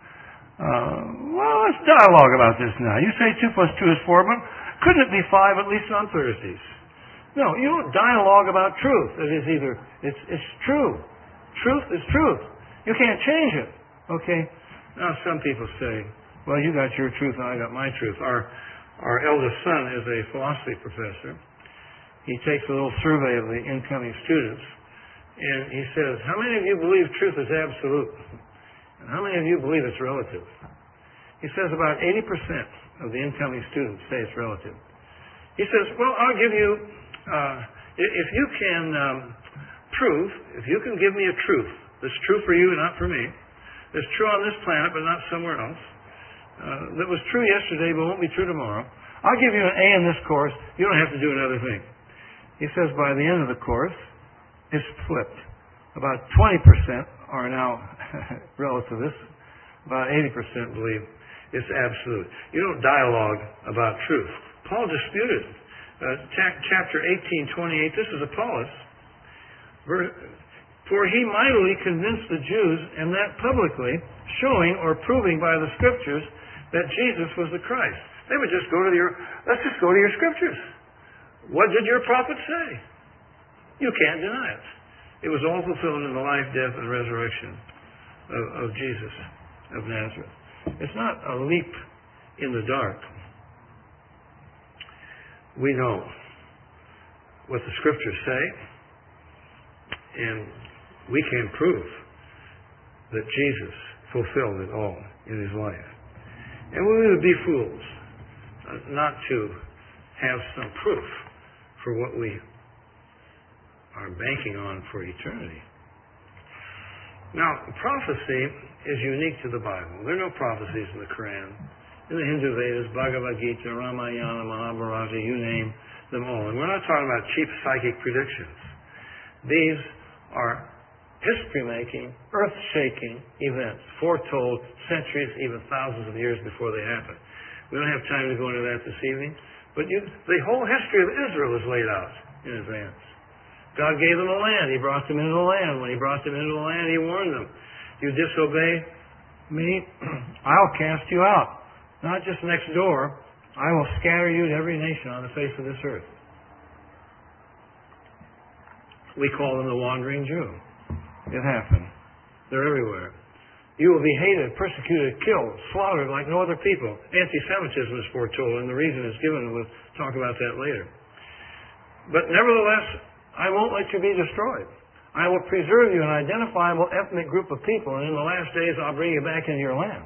Uh, well, let's dialogue about this now. You say two plus two is four, but couldn't it be five at least on Thursdays? No, you don't dialogue about truth. It is either, it's, it's true. Truth is truth. You can't change it. Okay? Now some people say, well, you got your truth and I got my truth. Our, our eldest son is a philosophy professor. He takes a little survey of the incoming students, and he says, how many of you believe truth is absolute? And how many of you believe it's relative? He says about eighty percent of the incoming students say it's relative. He says, well, I'll give you, uh, if you can um, prove, if you can give me a truth that's true for you and not for me, that's true on this planet but not somewhere else, uh, that was true yesterday but won't be true tomorrow, I'll give you an A in this course. You don't have to do another thing. He says by the end of the course, it's flipped. About twenty percent are now relativists. About eighty percent believe it's absolute. You don't dialogue about truth. Paul disputed. Uh, chapter eighteen, twenty-eight, this is Apollos. For he mightily convinced the Jews, and that publicly, showing or proving by the Scriptures that Jesus was the Christ. They would just go to your, let's just go to your Scriptures. What did your prophet say? You can't deny it. It was all fulfilled in the life, death, and resurrection of, of Jesus of Nazareth. It's not a leap in the dark. We know what the Scriptures say, and we can prove that Jesus fulfilled it all in his life. And we would be fools not to have some proof for what we are banking on for eternity. Now, prophecy is unique to the Bible. There are no prophecies in the Quran. In the Hindu Vedas, Bhagavad Gita, Ramayana, Mahabharata, you name them all. And we're not talking about cheap psychic predictions. These are history-making, earth-shaking events, foretold centuries, even thousands of years before they happen. We don't have time to go into that this evening, but you, the whole history of Israel is laid out in advance. God gave them a land. He brought them into the land. When He brought them into the land, He warned them. You disobey me, I'll cast you out. Not just next door. I will scatter you to every nation on the face of this earth. We call them the wandering Jew. It happened. They're everywhere. You will be hated, persecuted, killed, slaughtered like no other people. Anti-Semitism is foretold, and the reason is given. We'll talk about that later. But nevertheless, I won't let you be destroyed. I will preserve you an identifiable ethnic group of people, and in the last days I'll bring you back into your land.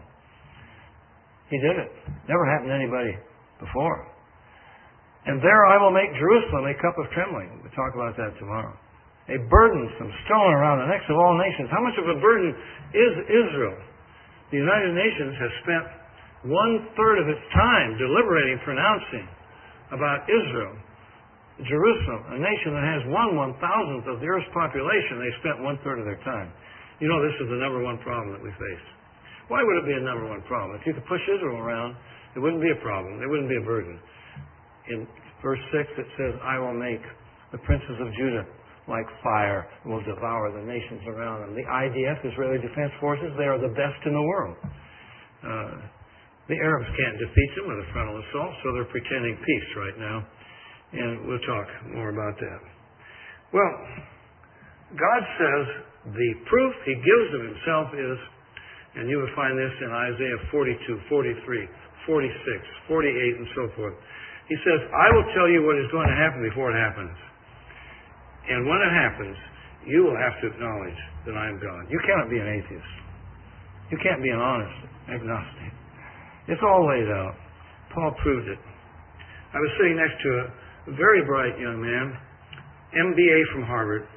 He did it. Never happened to anybody before. And there I will make Jerusalem a cup of trembling. We'll talk about that tomorrow. A burdensome stone around the necks of all nations. How much of a burden is Israel? The United Nations has spent one-third of its time deliberating, pronouncing about Israel. Jerusalem, a nation that has one one-thousandth of the earth's population, they spent one-third of their time. You know, this is the number one problem that we face. Why would it be a number one problem? If you could push Israel around, it wouldn't be a problem. It wouldn't be a burden. In verse six, it says, I will make the princes of Judah like fire, and will devour the nations around them. The I D F, Israeli Defense Forces, they are the best in the world. Uh, the Arabs can't defeat them with a frontal assault, so they're pretending peace right now. And we'll talk more about that. Well, God says the proof He gives of Himself is, and you will find this in Isaiah forty-two, forty-three, forty-six, forty-eight, and so forth. He says, I will tell you what is going to happen before it happens. And when it happens, you will have to acknowledge that I am God. You cannot be an atheist. You can't be an honest agnostic. It's all laid out. Paul proved it. I was sitting next to a very bright young man, M B A from Harvard.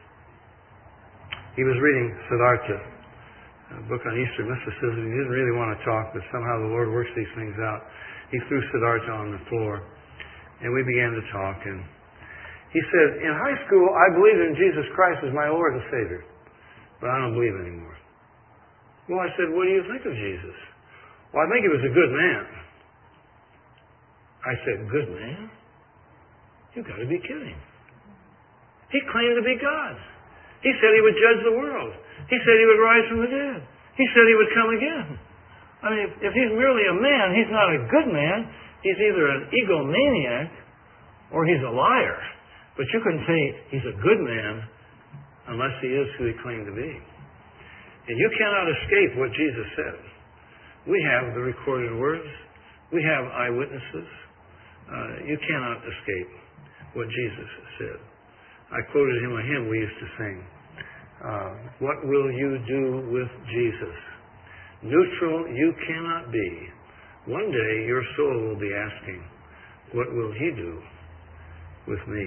He was reading Siddhartha, a book on Eastern mysticism. He didn't really want to talk, but somehow the Lord works these things out. He threw Siddhartha on the floor, and we began to talk. And he said, in high school, I believed in Jesus Christ as my Lord and Savior, but I don't believe anymore. Well, I said, what do you think of Jesus? Well, I think he was a good man. I said, good man? You've got to be kidding. He claimed to be God. He said he would judge the world. He said he would rise from the dead. He said he would come again. I mean, if, if he's merely a man, he's not a good man. He's either an egomaniac or he's a liar. But you couldn't say he's a good man unless he is who he claimed to be. And you cannot escape what Jesus said. We have the recorded words. We have eyewitnesses. Uh, you cannot escape what Jesus said. I quoted him a hymn we used to sing. Uh, what will you do with Jesus? Neutral you cannot be. One day your soul will be asking, what will he do with me?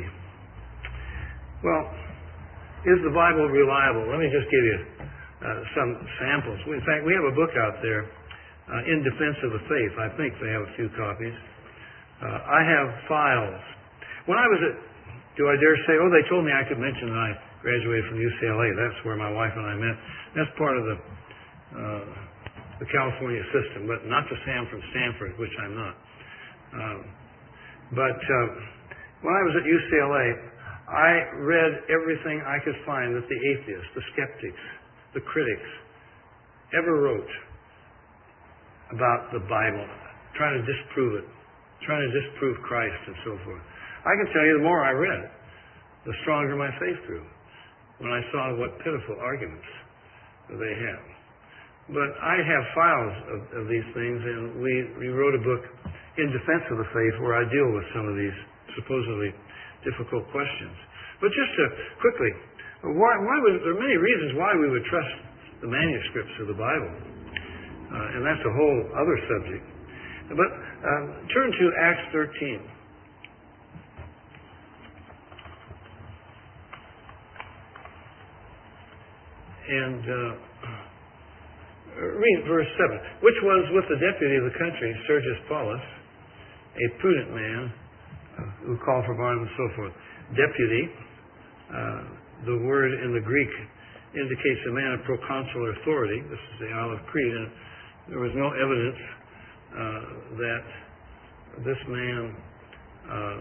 Well, is the Bible reliable? Let me just give you uh, some samples. In fact, we have a book out there, uh, In Defense of the Faith. I think they have a few copies. Uh, I have files. When I was at, do I dare say, oh, they told me I could mention that I graduated from U C L A. That's where my wife and I met. That's part of the uh, the California system, but not the Sam from Stanford, which I'm not. Um, but uh, when I was at U C L A, I read everything I could find that the atheists, the skeptics, the critics ever wrote about the Bible, trying to disprove it, trying to disprove Christ and so forth. I can tell you the more I read, the stronger my faith grew when I saw what pitiful arguments they have. But I have files of, of these things, and we, we wrote a book in defense of the faith where I deal with some of these supposedly difficult questions. But just to quickly, why, why would, there are many reasons why we would trust the manuscripts of the Bible, uh, and that's a whole other subject. But um, turn to Acts thirteen. And uh, read verse seven. Which was with the deputy of the country, Sergius Paulus, a prudent man, uh, who called for Barnabas and so forth. Deputy, uh, the word in the Greek indicates a man of proconsular authority. This is the Isle of Crete, and there was no evidence uh, that this man, uh,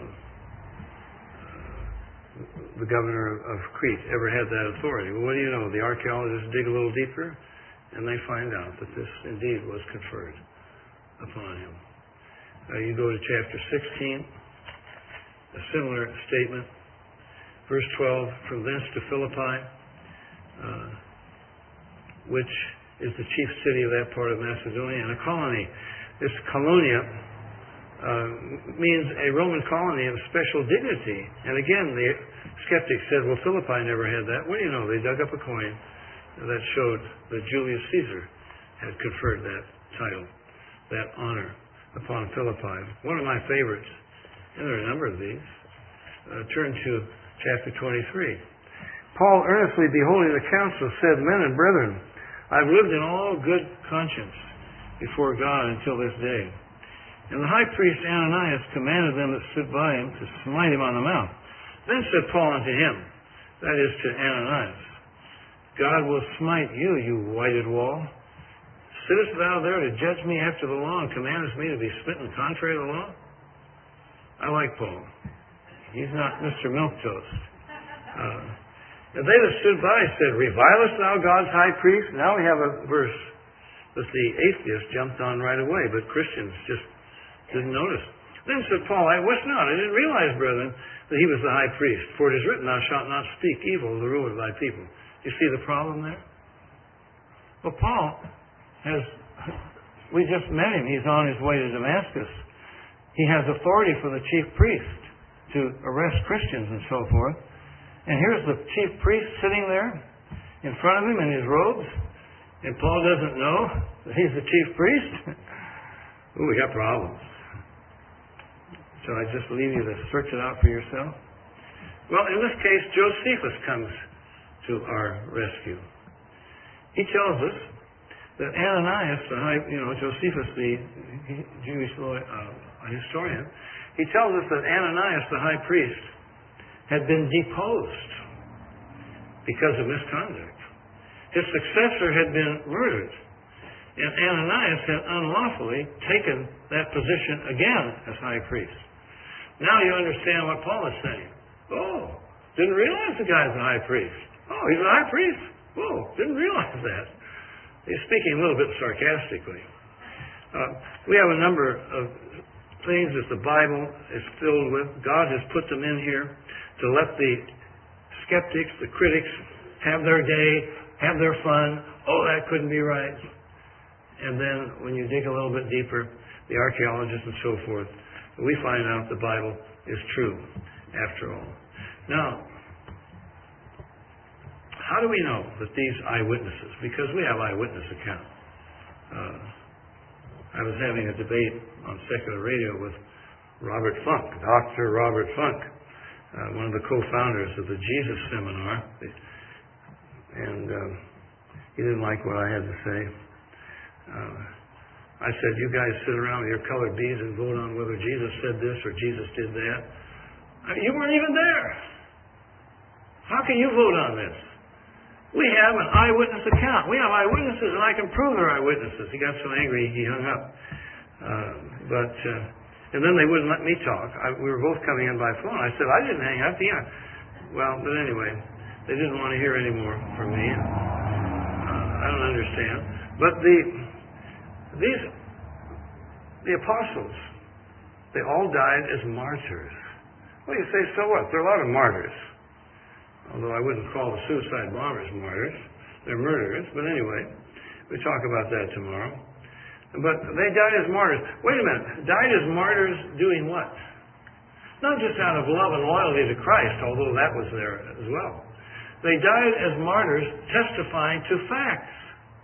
the governor of Crete, ever had that authority. Well, what do you know? The archaeologists dig a little deeper, and they find out that this indeed was conferred upon him. Uh, you go to chapter sixteen, a similar statement. Verse twelve, from thence to Philippi, uh, which is the chief city of that part of Macedonia, and a colony. This colonia uh, means a Roman colony of special dignity. And again, the skeptics said, well, Philippi never had that. Well, you know, they dug up a coin that showed that Julius Caesar had conferred that title, that honor, upon Philippi. One of my favorites, and there are a number of these. Uh, turn to chapter twenty-three. Paul, earnestly beholding the council, said, men and brethren, I've lived in all good conscience before God until this day. And the high priest Ananias commanded them that stood by him to smite him on the mouth. Then said Paul unto him, that is to Ananias, God will smite you, you whited wall. Sittest thou there to judge me after the law, and commandest me to be smitten contrary to the law? I like Paul. He's not Mister Milquetoast. Uh, and they that stood by said, revilest thou God's high priest? Now we have a verse that the atheists jumped on right away, but Christians just didn't notice. Then said Paul, I wist not, I didn't realize, brethren, that he was the high priest. For it is written, thou shalt not speak evil of the ruler of thy people. You see the problem there? Well, Paul has, we just met him. He's on his way to Damascus. He has authority for the chief priest to arrest Christians and so forth. And here's the chief priest sitting there in front of him in his robes. And Paul doesn't know that he's the chief priest. Ooh, we got problems. Shall I just leave you to search it out for yourself? Well, in this case, Josephus comes to our rescue. He tells us that Ananias, the high, you know, Josephus, the Jewish uh, historian, he tells us that Ananias, the high priest, had been deposed because of misconduct. His successor had been murdered. And Ananias had unlawfully taken that position again as high priest. Now you understand what Paul is saying. Oh, didn't realize the guy's a high priest. Oh, he's a high priest. Whoa, didn't realize that. He's speaking a little bit sarcastically. Uh, we have a number of things that the Bible is filled with. God has put them in here to let the skeptics, the critics, have their day, have their fun. Oh, that couldn't be right. And then when you dig a little bit deeper, the archaeologists and so forth, we find out the Bible is true after all. Now, how do we know that these eyewitnesses, because we have eyewitness accounts. Uh, I was having a debate on secular radio with Robert Funk, Doctor Robert Funk, uh, one of the co-founders of the Jesus Seminar. And um, he didn't like what I had to say. Uh, I said, you guys sit around with your colored beads and vote on whether Jesus said this or Jesus did that. I mean, you weren't even there. How can you vote on this? We have an eyewitness account. We have eyewitnesses, and I can prove they're eyewitnesses. He got so angry, he hung up. Uh, but, uh, and then they wouldn't let me talk. I, we were both coming in by phone. I said, I didn't hang up. Yeah. Well, but anyway, they didn't want to hear any more from me. Uh, I don't understand. But the these the apostles, they all died as martyrs. Well, you say, so what? There are a lot of martyrs. Although I wouldn't call the suicide bombers martyrs. They're murderers. But anyway, we'll talk about that tomorrow. But they died as martyrs. Wait a minute. Died as martyrs doing what? Not just out of love and loyalty to Christ, although that was there as well. They died as martyrs testifying to facts.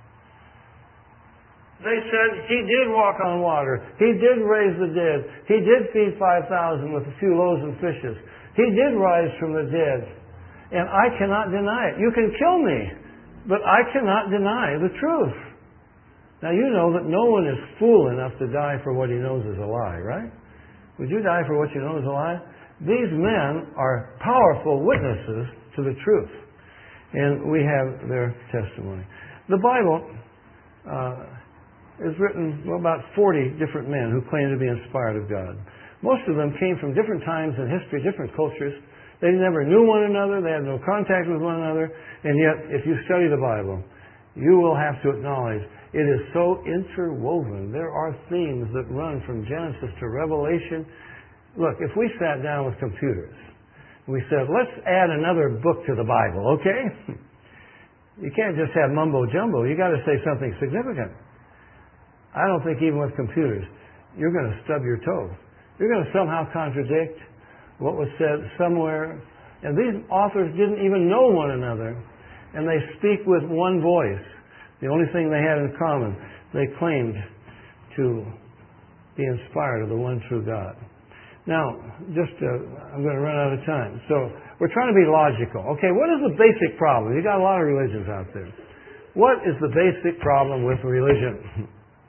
They said, he did walk on water. He did raise the dead. He did feed five thousand with a few loaves and fishes. He did rise from the dead. And I cannot deny it. You can kill me, but I cannot deny the truth. Now you know that no one is fool enough to die for what he knows is a lie, right? Would you die for what you know is a lie? These men are powerful witnesses to the truth. And we have their testimony. The Bible uh, is written well, about forty different men who claim to be inspired of God. Most of them came from different times in history, different cultures. They never knew one another. They had no contact with one another. And yet, if you study the Bible, you will have to acknowledge it is so interwoven. There are themes that run from Genesis to Revelation. Look, if we sat down with computers, we said, let's add another book to the Bible, okay? You can't just have mumbo jumbo. You got to say something significant. I don't think even with computers, you're going to stub your toe. You're going to somehow contradict what was said somewhere. And these authors didn't even know one another. And they speak with one voice. The only thing they had in common, they claimed to be inspired of the one true God. Now, just uh, I'm going to run out of time. So we're trying to be logical. Okay, what is the basic problem? You got a lot of religions out there. What is the basic problem with religion?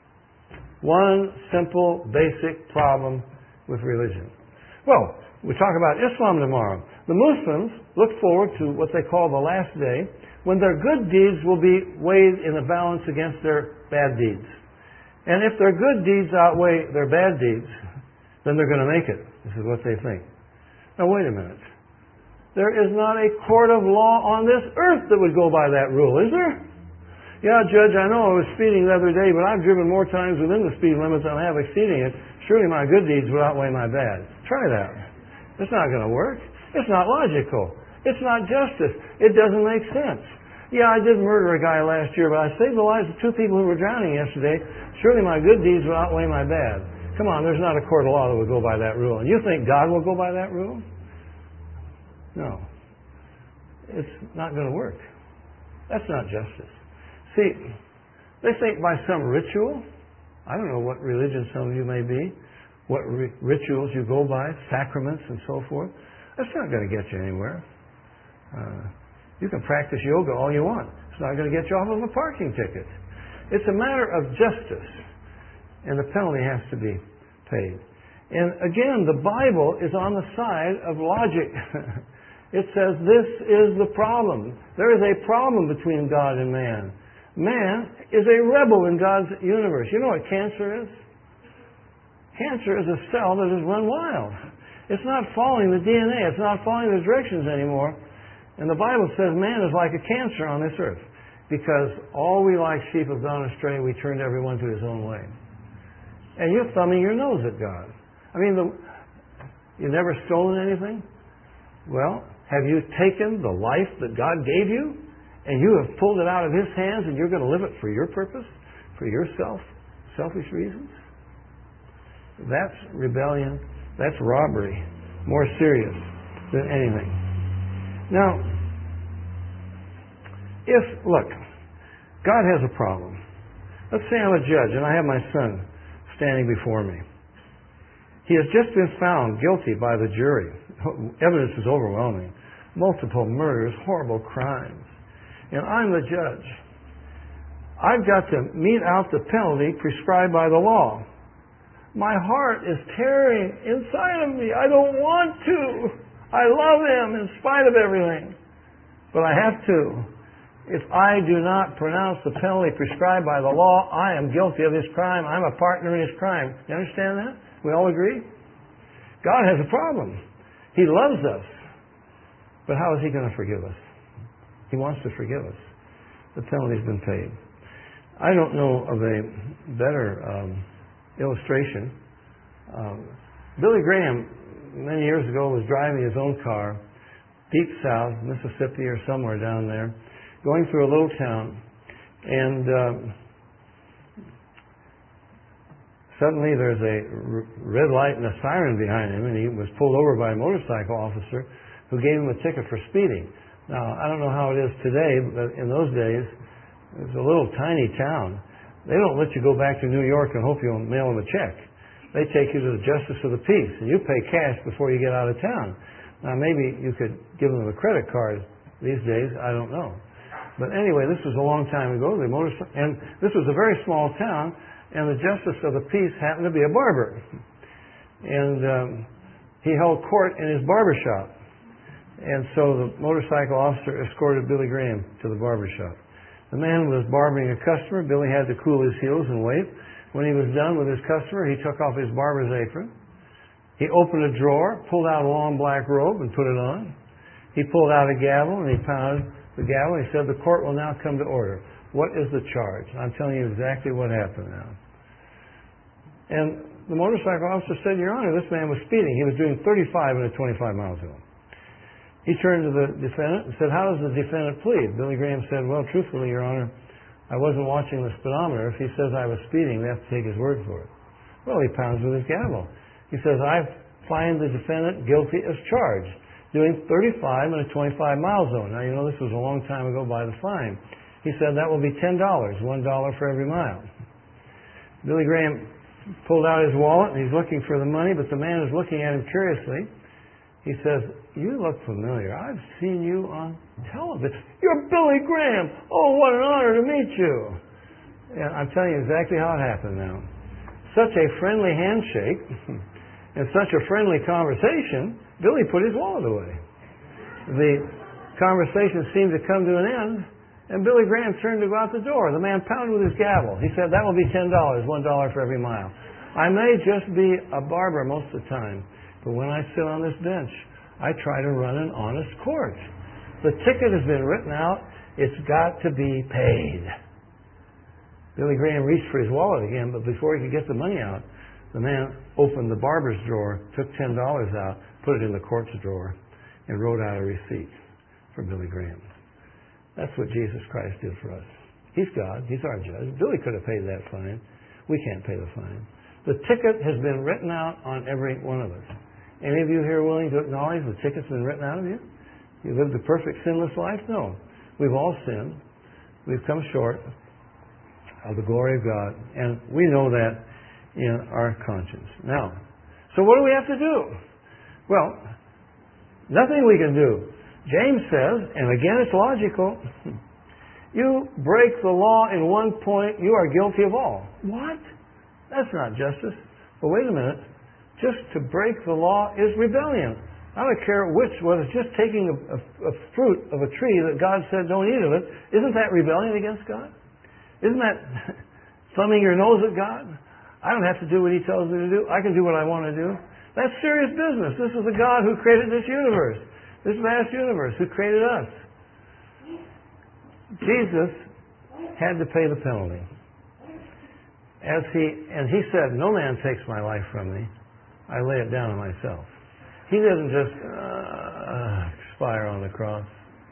One simple, basic problem with religion. Well, we talk about Islam tomorrow. The Muslims look forward to what they call the last day, when their good deeds will be weighed in a balance against their bad deeds. And if their good deeds outweigh their bad deeds, then they're going to make it. This is what they think. Now, wait a minute. There is not a court of law on this earth that would go by that rule, is there? Yeah, Judge, I know I was speeding the other day, but I've driven more times within the speed limit than I have exceeding it. Surely my good deeds would outweigh my bad. Try that. It's not going to work. It's not logical. It's not justice. It doesn't make sense. Yeah, I did murder a guy last year, but I saved the lives of two people who were drowning yesterday. Surely my good deeds would outweigh my bad. Come on, there's not a court of law that would go by that rule. And you think God will go by that rule? No. It's not going to work. That's not justice. See, they think by some ritual, I don't know what religion some of you may be, what ri- rituals you go by, sacraments and so forth. That's not going to get you anywhere. Uh, you can practice yoga all you want. It's not going to get you off of a parking ticket. It's a matter of justice, and the penalty has to be paid. And again, the Bible is on the side of logic. It says this is the problem. There is a problem between God and man. Man is a rebel in God's universe. You know what cancer is? Cancer is a cell that has run wild. It's not following the D N A. It's not following the directions anymore. And the Bible says man is like a cancer on this earth, because all we like sheep have gone astray. We turned everyone to his own way. And you're thumbing your nose at God. I mean, the, you never stolen anything? Well, have you taken the life that God gave you, and you have pulled it out of his hands, and you're going to live it for your purpose, for yourself, selfish reasons? That's rebellion. That's robbery. More serious than anything. Now, if, look, God has a problem. Let's say I'm a judge and I have my son standing before me. He has just been found guilty by the jury. Evidence is overwhelming. Multiple murders, horrible crimes. And I'm the judge. I've got to mete out the penalty prescribed by the law. My heart is tearing inside of me. I don't want to. I love him in spite of everything. But I have to. If I do not pronounce the penalty prescribed by the law, I am guilty of his crime. I'm a partner in his crime. You understand that? We all agree? God has a problem. He loves us. But how is he going to forgive us? He wants to forgive us. The penalty's been paid. I don't know of a better um, illustration. Um, Billy Graham, many years ago, was driving his own car deep south, Mississippi or somewhere down there, going through a little town, and um, suddenly there's a r- red light and a siren behind him, and he was pulled over by a motorcycle officer who gave him a ticket for speeding. Now, I don't know how it is today, but in those days, it was a little tiny town. They don't let you go back to New York and hope you'll mail them a check. They take you to the Justice of the Peace, and you pay cash before you get out of town. Now, maybe you could give them a credit card these days. I don't know. But anyway, this was a long time ago. The motor- and this was a very small town, and the Justice of the Peace happened to be a barber. And um, he held court in his barber shop. And so the motorcycle officer escorted Billy Graham to the barber shop. The man was barbering a customer. Billy had to cool his heels and wait. When he was done with his customer, he took off his barber's apron. He opened a drawer, pulled out a long black robe and put it on. He pulled out a gavel and he pounded the gavel. He said, "The court will now come to order. What is the charge?" I'm telling you exactly what happened now. And the motorcycle officer said, "Your Honor, this man was speeding. He was doing thirty-five in a twenty-five mile zone." He turned to the defendant and said, "How does the defendant plead?" Billy Graham said, "Well, truthfully, Your Honor, I wasn't watching the speedometer. If he says I was speeding, we have to take his word for it." Well, he pounds with his gavel. He says, "I find the defendant guilty as charged, doing thirty-five in a twenty-five mile zone." Now, you know, this was a long time ago by the fine. He said, "That will be ten dollars, one dollar for every mile." Billy Graham pulled out his wallet, and he's looking for the money, but the man is looking at him curiously. He says, "You look familiar. I've seen you on television. You're Billy Graham. Oh, what an honor to meet you." And I'm telling you exactly how it happened now. Such a friendly handshake and such a friendly conversation, Billy put his wallet away. The conversation seemed to come to an end, and Billy Graham turned to go out the door. The man pounded with his gavel. He said, "That will be ten dollars, one dollar for every mile. I may just be a barber most of the time, but when I sit on this bench, I try to run an honest court. The ticket has been written out. It's got to be paid." Billy Graham reached for his wallet again, but before he could get the money out, the man opened the barber's drawer, took ten dollars out, put it in the court's drawer, and wrote out a receipt for Billy Graham. That's what Jesus Christ did for us. He's God. He's our judge. Billy could have paid that fine. We can't pay the fine. The ticket has been written out on every one of us. Any of you here willing to acknowledge the ticket's been written out of you? You lived a perfect sinless life? No. We've all sinned. We've come short of the glory of God, and we know that in our conscience. Now, so what do we have to do? Well, nothing we can do. James says, and again it's logical, you break the law in one point, you are guilty of all. What? That's not justice. But wait a minute. Just to break the law is rebellion. I don't care which, whether it's just taking a, a, a fruit of a tree that God said don't eat of it. Isn't that rebellion against God? Isn't that thumbing your nose at God? I don't have to do what He tells me to do. I can do what I want to do. That's serious business. This is the God who created this universe, this vast universe, who created us. Jesus had to pay the penalty. As he and he said, "No man takes my life from me. I lay it down on myself." He didn't just uh, expire on the cross.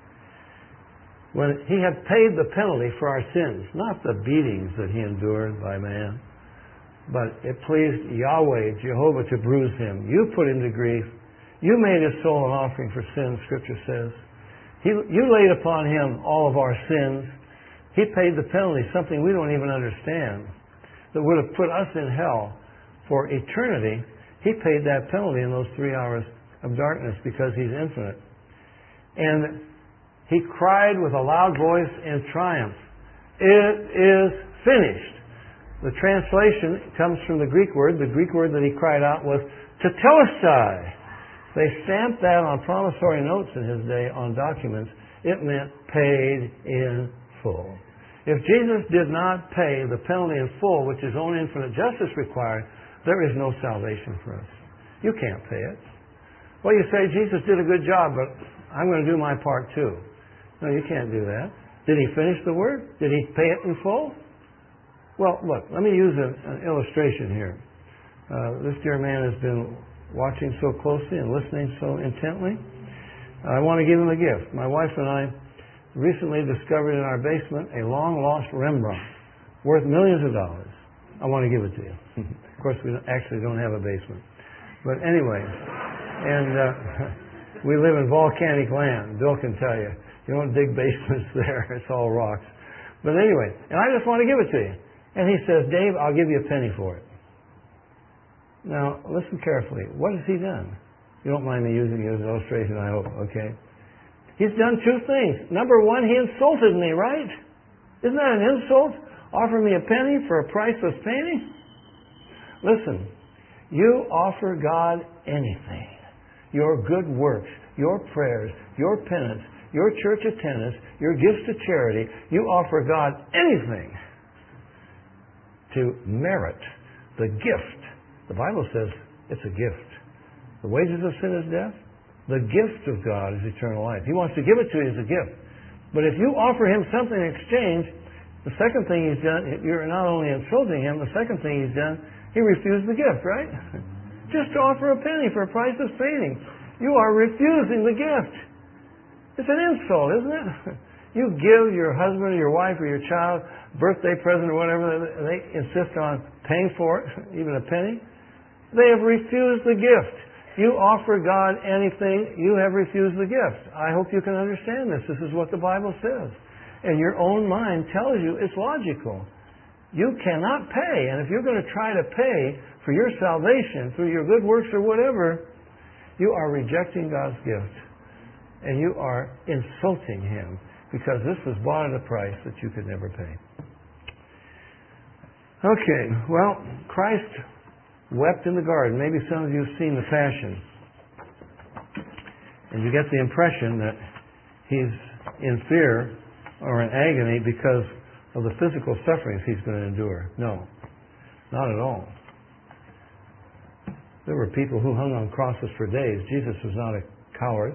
When He had paid the penalty for our sins, not the beatings that He endured by man, but it pleased Yahweh, Jehovah, to bruise Him. You put Him to grief. You made His soul an offering for sin, Scripture says. He, you laid upon Him all of our sins. He paid the penalty, something we don't even understand, that would have put us in hell for eternity. He paid that penalty in those three hours of darkness because He's infinite. And He cried with a loud voice in triumph, "It is finished." The translation comes from the Greek word. The Greek word that He cried out was tetelestai. They stamped that on promissory notes in His day on documents. It meant paid in full. If Jesus did not pay the penalty in full, which His own infinite justice required, there is no salvation for us. You can't pay it. Well, you say, "Jesus did a good job, but I'm going to do my part too." No, you can't do that. Did He finish the work? Did He pay it in full? Well, look, let me use an, an illustration here. Uh, this dear man has been watching so closely and listening so intently. I want to give him a gift. My wife and I recently discovered in our basement a long-lost Rembrandt worth millions of dollars. I want to give it to you. Of course, we don't, actually don't have a basement. But anyway, and uh, we live in volcanic land. Bill can tell you. You don't dig basements there. It's all rocks. But anyway, and I just want to give it to you. And he says, "Dave, I'll give you a penny for it." Now, listen carefully. What has he done? You don't mind me using it as an illustration, I hope, okay? He's done two things. Number one, he insulted me, right? Isn't that an insult? Offer me a penny for a priceless painting? Listen, you offer God anything. Your good works, your prayers, your penance, your church attendance, your gifts to charity, you offer God anything to merit the gift. The Bible says it's a gift. The wages of sin is death. The gift of God is eternal life. He wants to give it to you as a gift. But if you offer Him something in exchange, the second thing He's done, you're not only insulting Him, the second thing He's done, He refused the gift, right? Just to offer a penny for a priceless painting. You are refusing the gift. It's an insult, isn't it? You give your husband or your wife or your child birthday present or whatever, and they insist on paying for it, even a penny. They have refused the gift. You offer God anything, you have refused the gift. I hope you can understand this. This is what the Bible says. And your own mind tells you it's logical. You cannot pay. And if you're going to try to pay for your salvation through your good works or whatever, you are rejecting God's gift. And you are insulting Him, because this was bought at a price that you could never pay. Okay, well, Christ wept in the garden. Maybe some of you have seen The Passion. And you get the impression that He's in fear or in agony because of the physical sufferings He's going to endure. No, not at all. There were people who hung on crosses for days. Jesus was not a coward.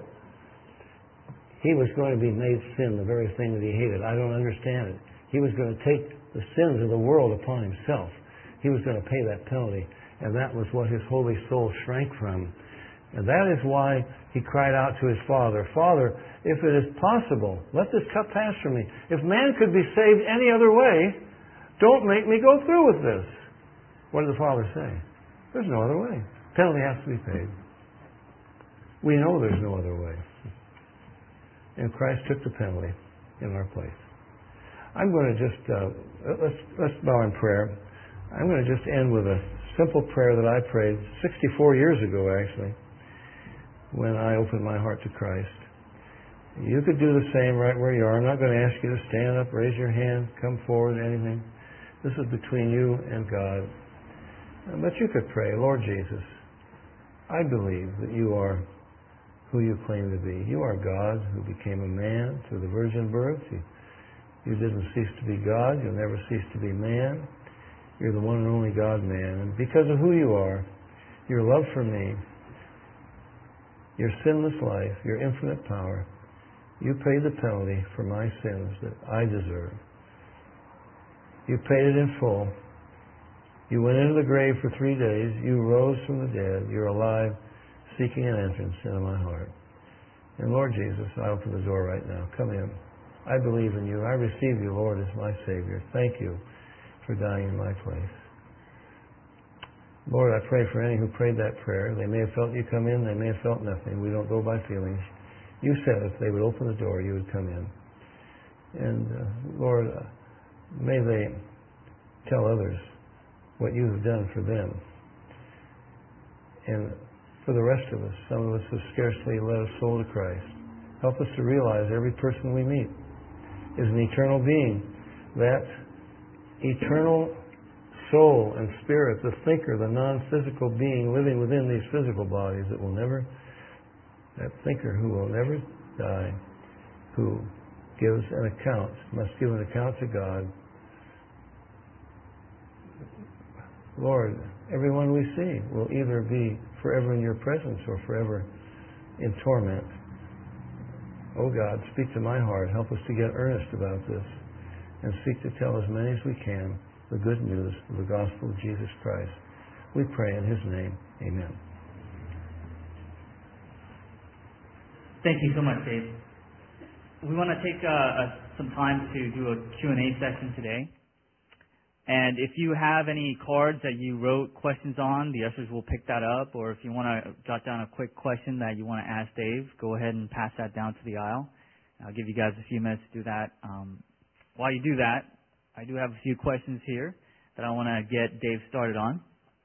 He was going to be made sin, the very thing that He hated. I don't understand it. He was going to take the sins of the world upon Himself. He was going to pay that penalty. And that was what His holy soul shrank from. And that is why He cried out to His Father, Father, if it is possible, let this cup pass from me. If man could be saved any other way, don't make me go through with this. What did the Father say? There's no other way. Penalty has to be paid. We know there's no other way. And Christ took the penalty in our place. I'm going to just, uh, let's, let's bow in prayer. I'm going to just end with a simple prayer that I prayed sixty-four years ago, actually, when I opened my heart to Christ. You could do the same right where you are. I'm not going to ask you to stand up, raise your hand, come forward, anything. This is between you and God. But you could pray, Lord Jesus, I believe that you are who you claim to be. You are God who became a man through the virgin birth. You, you didn't cease to be God. You'll never cease to be man. You're the one and only God-man. And because of who you are, your love for me, your sinless life, your infinite power, you paid the penalty for my sins that I deserve. You paid it in full. You went into the grave for three days. You rose from the dead. You're alive, seeking an entrance into my heart. And Lord Jesus, I open the door right now. Come in. I believe in you. I receive you, Lord, as my Savior. Thank you for dying in my place. Lord, I pray for any who prayed that prayer. They may have felt you come in. They may have felt nothing. We don't go by feelings. You said if they would open the door, you would come in. And uh, Lord, uh, may they tell others what you have done for them. And for the rest of us, some of us have scarcely led a soul to Christ. Help us to realize every person we meet is an eternal being. That eternal soul and spirit, the thinker, the non-physical being living within these physical bodies that will never, that thinker who will never die, who gives an account, must give an account to God. Lord, everyone we see will either be forever in your presence or forever in torment. Oh God, speak to my heart. Help us to get earnest about this and seek to tell as many as we can the good news of the gospel of Jesus Christ. We pray in His name. Amen. Thank you so much, Dave. We want to take uh, uh, some time to do a Q and A session today. And if you have any cards that you wrote questions on, the ushers will pick that up. Or if you want to jot down a quick question that you want to ask Dave, go ahead and pass that down to the aisle. I'll give you guys a few minutes to do that. Um, while you do that, I do have a few questions here that I want to get Dave started on.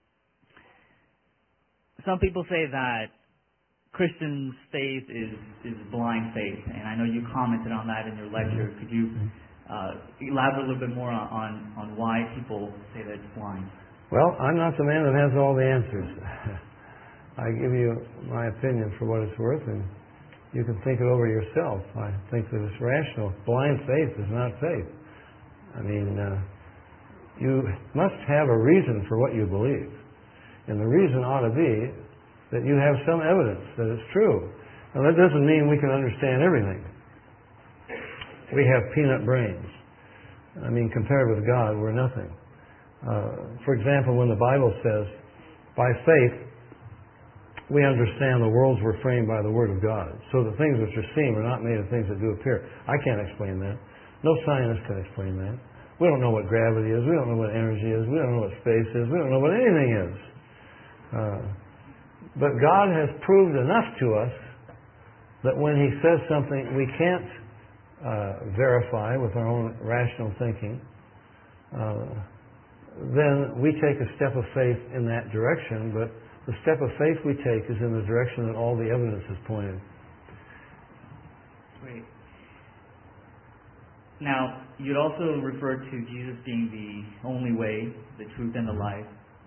Some people say that Christian faith is, is blind faith, and I know you commented on that in your lecture. Could you uh, elaborate a little bit more on, on, on why people say that it's blind? Well, I'm not the man that has all the answers. I give you my opinion for what it's worth, and you can think it over yourself. I think that it's rational. Blind faith is not faith. I mean, uh, you must have a reason for what you believe. And the reason ought to be that you have some evidence that it's true. Now, that doesn't mean we can understand everything. We have peanut brains. I mean, compared with God, we're nothing. Uh, for example, when the Bible says, by faith, we understand the worlds were framed by the Word of God. So the things which are seen are not made of things that do appear. I can't explain that. No scientist can explain that. We don't know what gravity is. We don't know what energy is. We don't know what space is. We don't know what anything is. Uh, but God has proved enough to us that when He says something we can't uh, verify with our own rational thinking, uh, then we take a step of faith in that direction, but the step of faith we take is in the direction that all the evidence is pointed. Great. Now, you'd also referred to Jesus being the only way, the truth, and the life.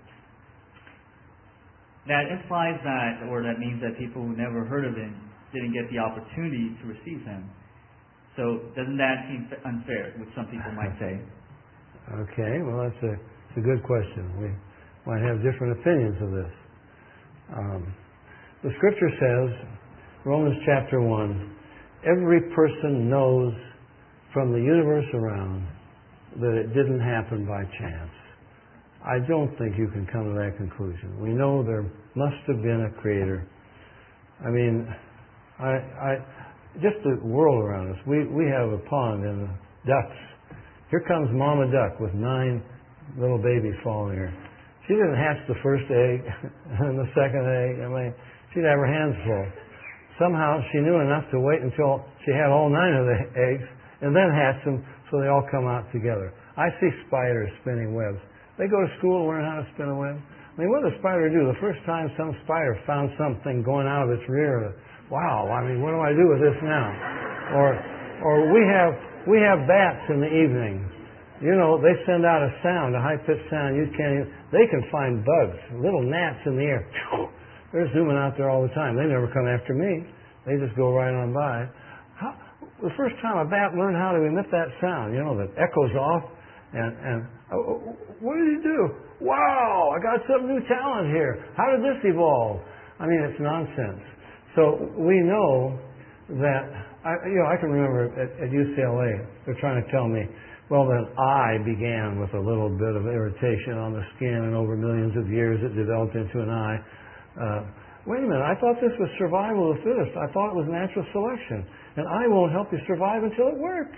That implies that, or that means that people who never heard of Him didn't get the opportunity to receive Him. So, doesn't that seem unfair, which some people might say? Okay, well, that's a, that's a good question. We might have different opinions of this. Um, the Scripture says, Romans chapter one, every person knows from the universe around that it didn't happen by chance. I don't think you can come to that conclusion. We know there must have been a creator. I mean, I, I just the world around us. We, we have a pond and the ducks. Here comes Mama Duck with nine little babies following her. She didn't hatch the first egg and the second egg. I mean, she'd have her hands full. Somehow she knew enough to wait until she had all nine of the eggs and then hatch them so they all come out together. I see spiders spinning webs. They go to school and learn how to spin a web. I mean, what does a spider do? The first time some spider found something going out of its rear, wow, I mean, what do I do with this now? Or or we have we have bats in the evening. You know, they send out a sound, a high-pitched sound. You can't even, they can find bugs, little gnats in the air. They're zooming out there all the time. They never come after me. They just go right on by. How, the first time a bat learned how to emit that sound, you know, that echoes off, and, and oh, what did he do? Wow, I got some new talent here. How did this evolve? I mean, it's nonsense. So we know that, I, you know, I can remember at, at U C L A, they're trying to tell me, well, then eye began with a little bit of irritation on the skin, and over millions of years it developed into an eye. Uh, wait a minute, I thought this was survival of the fittest. I thought it was natural selection. And eye won't help you survive until it works.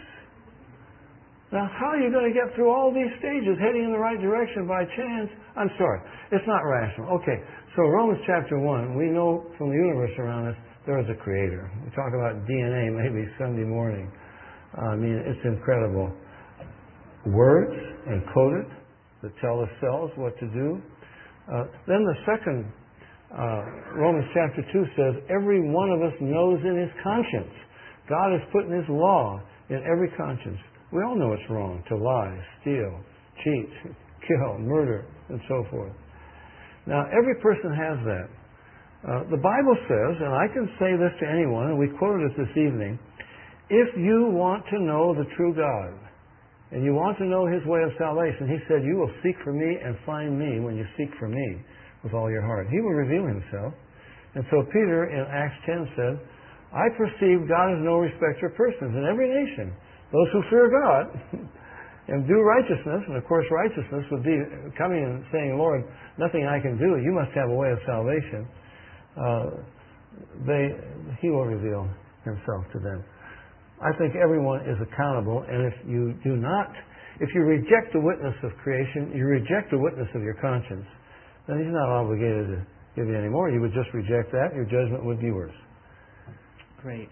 Now, how are you going to get through all these stages heading in the right direction by chance? I'm sorry, it's not rational. Okay, so Romans chapter one, we know from the universe around us there is a creator. We talk about D N A maybe Sunday morning. I mean, it's incredible. Words encoded that tell the cells what to do. Uh, then the second, uh, Romans chapter two says, every one of us knows in his conscience. God has put in His law in every conscience. We all know it's wrong to lie, steal, cheat, kill, murder, and so forth. Now, every person has that. Uh, the Bible says, and I can say this to anyone, and we quoted it this evening, if you want to know the true God, and you want to know His way of salvation, He said, you will seek for me and find me when you seek for me with all your heart. He will reveal Himself. And so Peter in Acts ten said, I perceive God is no respecter of persons in every nation. Those who fear God and do righteousness, and of course righteousness would be coming and saying, Lord, nothing I can do. You must have a way of salvation. Uh, they, He will reveal Himself to them. I think everyone is accountable, and if you do not, if you reject the witness of creation, you reject the witness of your conscience, then He's not obligated to give you any more. You would just reject that, your judgment would be worse. Great.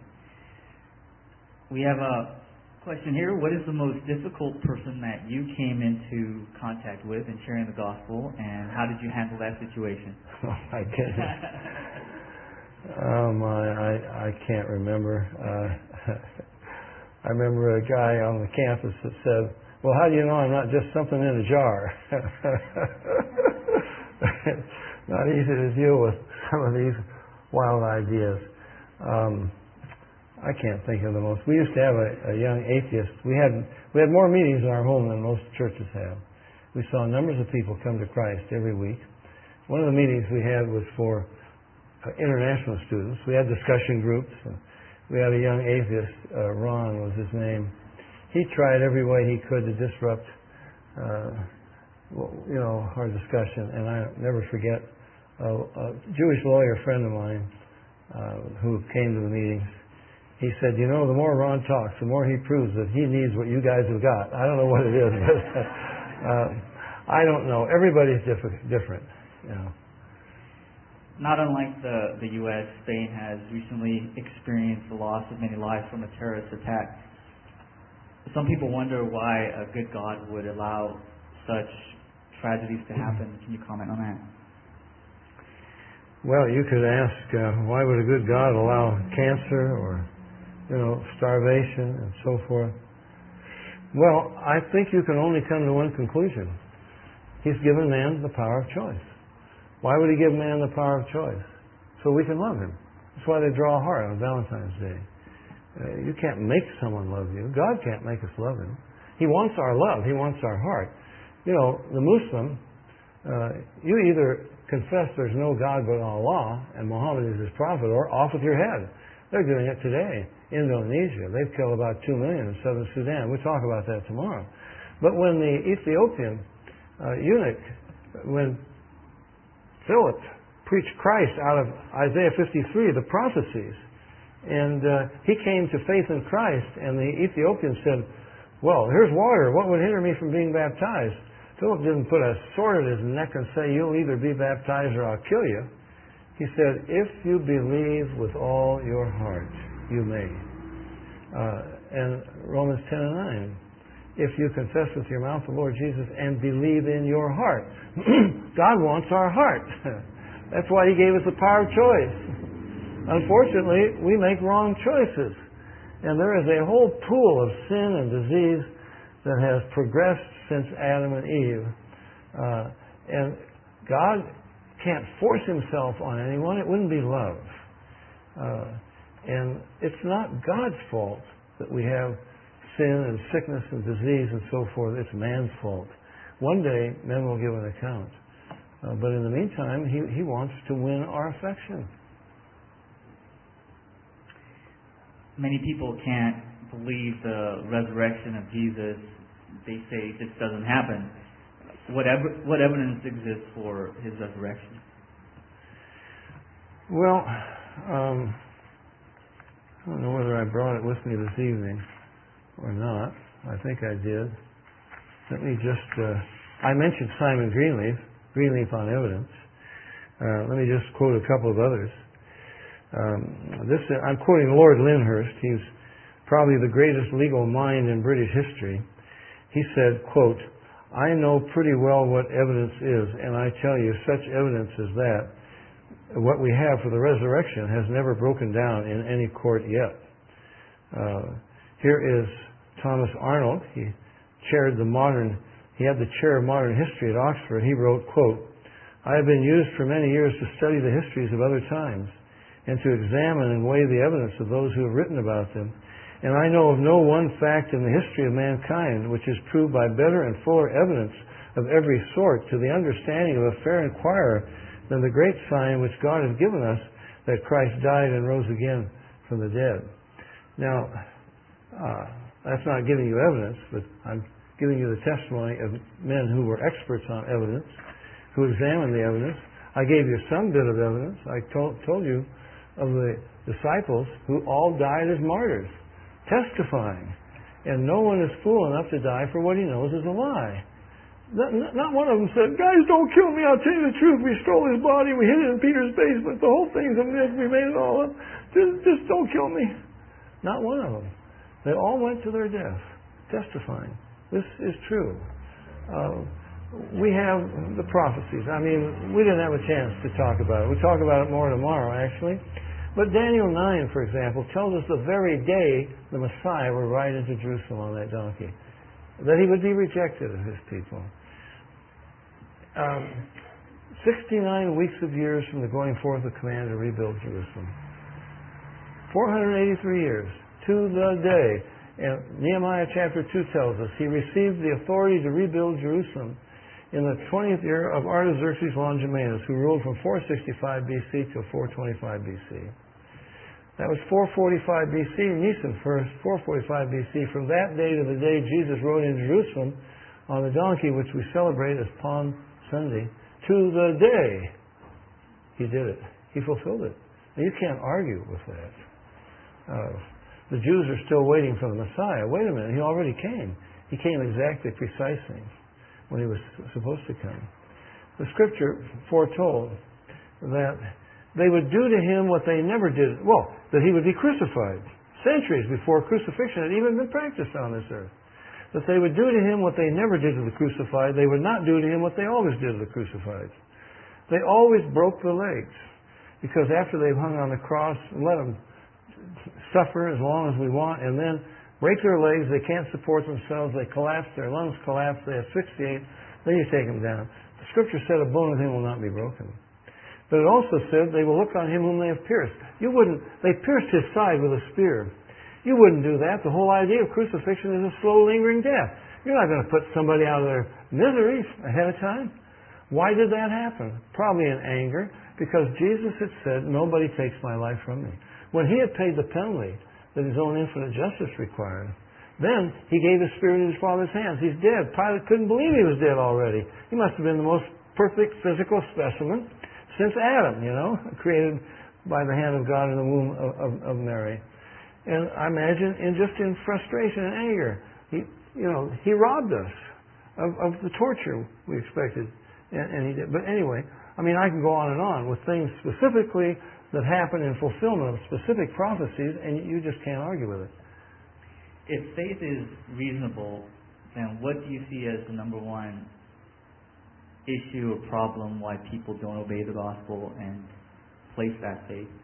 We have a question here. What is the most difficult person that you came into contact with in sharing the gospel, and how did you handle that situation? Oh, my goodness. um, I, I, I can't remember. Uh, I remember a guy on the campus that said, well, how do you know I'm not just something in a jar? Not easy to deal with some of these wild ideas. Um, I can't think of the most. We used to have a, a young atheist. We had we had more meetings in our home than most churches have. We saw numbers of people come to Christ every week. One of the meetings we had was for uh, international students. We had discussion groups. And we had a young atheist, uh, Ron was his name. He tried every way he could to disrupt, uh, you know, our discussion. And I never forget a, a Jewish lawyer friend of mine uh, who came to the meetings. He said, you know, the more Ron talks, the more he proves that he needs what you guys have got. I don't know what it is, but uh, I don't know. Everybody's different. different you know. Not unlike the, the U S, Spain has recently experienced the loss of many lives from a terrorist attack. Some people wonder why a good God would allow such tragedies to happen. Can you comment on that? Well, you could ask, uh, why would a good God allow cancer or, you know, starvation and so forth? Well, I think you can only come to one conclusion. He's given man the power of choice. Why would he give man the power of choice? So we can love him. That's why they draw a heart on Valentine's Day. Uh, you can't make someone love you. God can't make us love him. He wants our love. He wants our heart. You know, the Muslim, uh, you either confess there's no God but Allah and Muhammad is his prophet, or off with your head. They're doing it today. Indonesia, they've killed about two million in southern Sudan. We'll talk about that tomorrow. But when the Ethiopian uh, eunuch, when Philip preached Christ out of Isaiah fifty-three, the prophecies, and uh, he came to faith in Christ, and the Ethiopian said, well, here's water. What would hinder me from being baptized? Philip didn't put a sword at his neck and say, you'll either be baptized or I'll kill you. He said, if you believe with all your heart, you may. Uh, and Romans ten and nine, if you confess with your mouth the Lord Jesus and believe in your heart. God wants our heart. That's why he gave us the power of choice. Unfortunately, we make wrong choices. And there is a whole pool of sin and disease that has progressed since Adam and Eve. Uh, and God can't force himself on anyone. It wouldn't be love. Uh, and it's not God's fault that we have sin and sickness and disease and so forth. It's man's fault. One day, men will give an account. Uh, but in the meantime, he, he wants to win our affection. Many people can't believe the resurrection of Jesus. They say this doesn't happen. What, ev- what evidence exists for his resurrection? Well, um, I don't know whether I brought it with me this evening or not. I think I did. Let me just, uh, I mentioned Simon Greenleaf, Greenleaf on Evidence. Uh, let me just quote a couple of others. Um, this uh, I'm quoting Lord Lyndhurst. He's probably the greatest legal mind in British history. He said, quote, I know pretty well what evidence is, and I tell you such evidence as that, what we have for the resurrection has never broken down in any court yet. Uh, here is Thomas Arnold. He chaired the modern, he had the chair of modern history at Oxford. He wrote, quote, I have been used for many years to study the histories of other times and to examine and weigh the evidence of those who have written about them. And I know of no one fact in the history of mankind which is proved by better and fuller evidence of every sort to the understanding of a fair inquirer than the great sign which God has given us, that Christ died and rose again from the dead. Now, uh, that's not giving you evidence, but I'm giving you the testimony of men who were experts on evidence, who examined the evidence. I gave you some bit of evidence. I told, told you of the disciples who all died as martyrs, testifying. And no one is fool enough to die for what he knows is a lie. Not, not one of them said, guys, don't kill me, I'll tell you the truth. We stole his body, we hid it in Peter's basement. The whole thing's a myth, we made it all up. Just, just don't kill me. Not one of them. They all went to their death, testifying. This is true. Uh, we have the prophecies. I mean, we didn't have a chance to talk about it. We'll talk about it more tomorrow, actually. But Daniel nine, for example, tells us the very day the Messiah will ride into Jerusalem on that donkey, that he would be rejected of his people. Um, sixty-nine weeks of years from the going forth of command to rebuild Jerusalem. four hundred eighty-three years to the day. And Nehemiah chapter two tells us he received the authority to rebuild Jerusalem in the twentieth year of Artaxerxes Longimanus, who ruled from four sixty-five B C to four twenty-five B C. That was four forty-five B C, Nisan first, four forty-five B C. From that day to the day Jesus rode in Jerusalem on the donkey, which we celebrate as Palm Sunday, to the day He did it. He fulfilled it. And you can't argue with that. Uh, the Jews are still waiting for the Messiah. Wait a minute, He already came. He came exactly, precisely when He was supposed to come. The Scripture foretold that they would do to Him what they never did. Well, that He would be crucified. Centuries before crucifixion had even been practiced on this earth. That they would do to Him what they never did to the crucified. They would not do to Him what they always did to the crucified. They always broke the legs. Because after they've hung on the cross, let them suffer as long as we want, and then break their legs, they can't support themselves, they collapse, their lungs collapse, they asphyxiate, then you take them down. The Scripture said a bone of Him will not be broken. But it also said they will look on Him whom they have pierced. You wouldn't, they pierced His side with a spear. You wouldn't do that. The whole idea of crucifixion is a slow, lingering death. You're not going to put somebody out of their misery ahead of time. Why did that happen? Probably in anger, because Jesus had said, nobody takes my life from me. When He had paid the penalty that His own infinite justice required, then He gave His Spirit in His Father's hands. He's dead. Pilate couldn't believe He was dead already. He must have been the most perfect physical specimen since Adam, you know, created by the hand of God in the womb of, of, of Mary. And I imagine, in just in frustration and anger, He, you know, He robbed us of, of the torture we expected. And, and He did. But anyway, I mean, I can go on and on with things specifically that happen in fulfillment of specific prophecies, and you just can't argue with it. If faith is reasonable, then what do you see as the number one issue or problem why people don't obey the gospel and place that faith?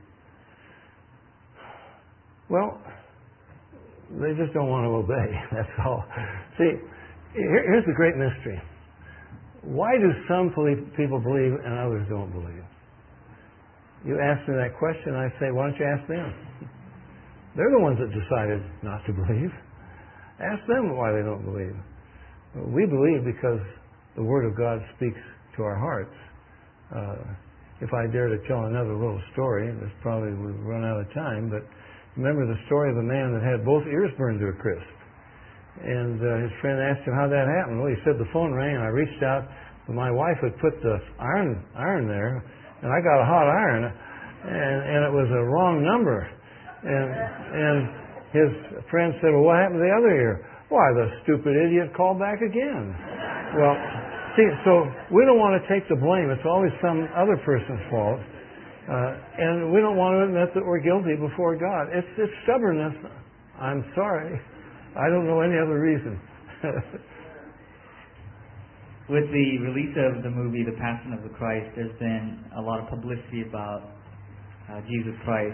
Well, they just don't want to obey. That's all. See, here, here's the great mystery. Why do some people believe and others don't believe? You ask me that question, I say, why don't you ask them? They're the ones that decided not to believe. Ask them why they don't believe. We believe because the Word of God speaks to our hearts. Uh, if I dare to tell another little story, this probably would run out of time, but remember the story of the man that had both ears burned to a crisp. And uh, his friend asked him how that happened. Well, he said the phone rang and I reached out, but my wife had put the iron iron there, and I got a hot iron, and, and it was a wrong number. And and his friend said, well, what happened to the other ear? Why, the stupid idiot called back again. Well, see, so we don't want to take the blame. It's always some other person's fault. Uh, and we don't want to admit that we're guilty before God. It's, it's stubbornness. I'm sorry. I don't know any other reason. With the release of the movie The Passion of the Christ, there's been a lot of publicity about uh, Jesus Christ.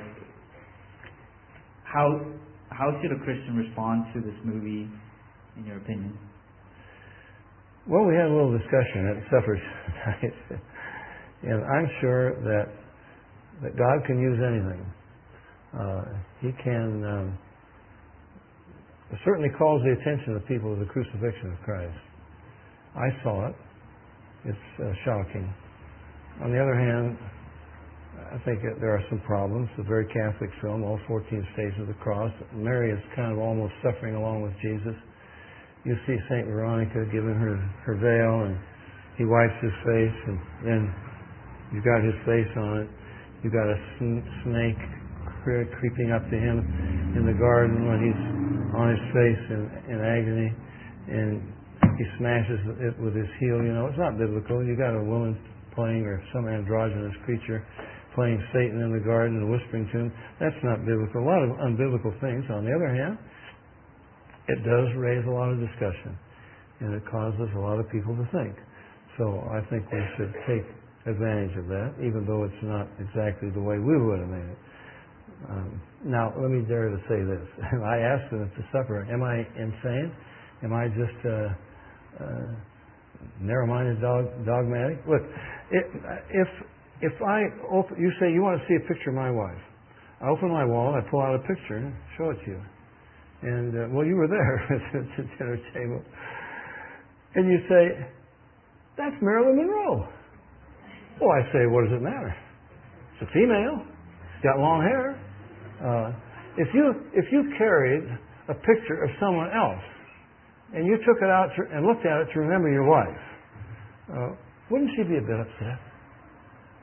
How how should a Christian respond to this movie, in your opinion? Well, we had a little discussion at supper tonight, and I'm sure that that God can use anything. Uh, he can. Um, it certainly calls the attention of people to the crucifixion of Christ. I saw it. It's uh, shocking. On the other hand, I think that there are some problems. The very Catholic film, all fourteen stages of the cross. Mary is kind of almost suffering along with Jesus. You see Saint Veronica giving her her veil, and he wipes his face, and then you've got his face on it. You've got a sn- snake cre- creeping up to him in the garden when he's on his face in, in agony, and he smashes it with his heel. You know, it's not biblical. You got a woman playing, or some androgynous creature playing Satan in the garden and whispering to him. That's not biblical. A lot of unbiblical things. On the other hand, it does raise a lot of discussion, and it causes a lot of people to think. So I think we should take advantage of that, even though it's not exactly the way we would have made it. Um, now, let me dare to say this. I asked them at the supper, am I insane? Am I just uh, uh, narrow-minded, dog, dogmatic? Look, it, if if I open, you say you want to see a picture of my wife. I open my wallet, I pull out a picture and show it to you. And, uh, well, you were there at the dinner table. And you say, that's Marilyn Monroe. Well, I say, what does it matter? It's a female. She's got long hair. Uh, if you if you carried a picture of someone else and you took it out to, and looked at it to remember your wife, uh, wouldn't she be a bit upset?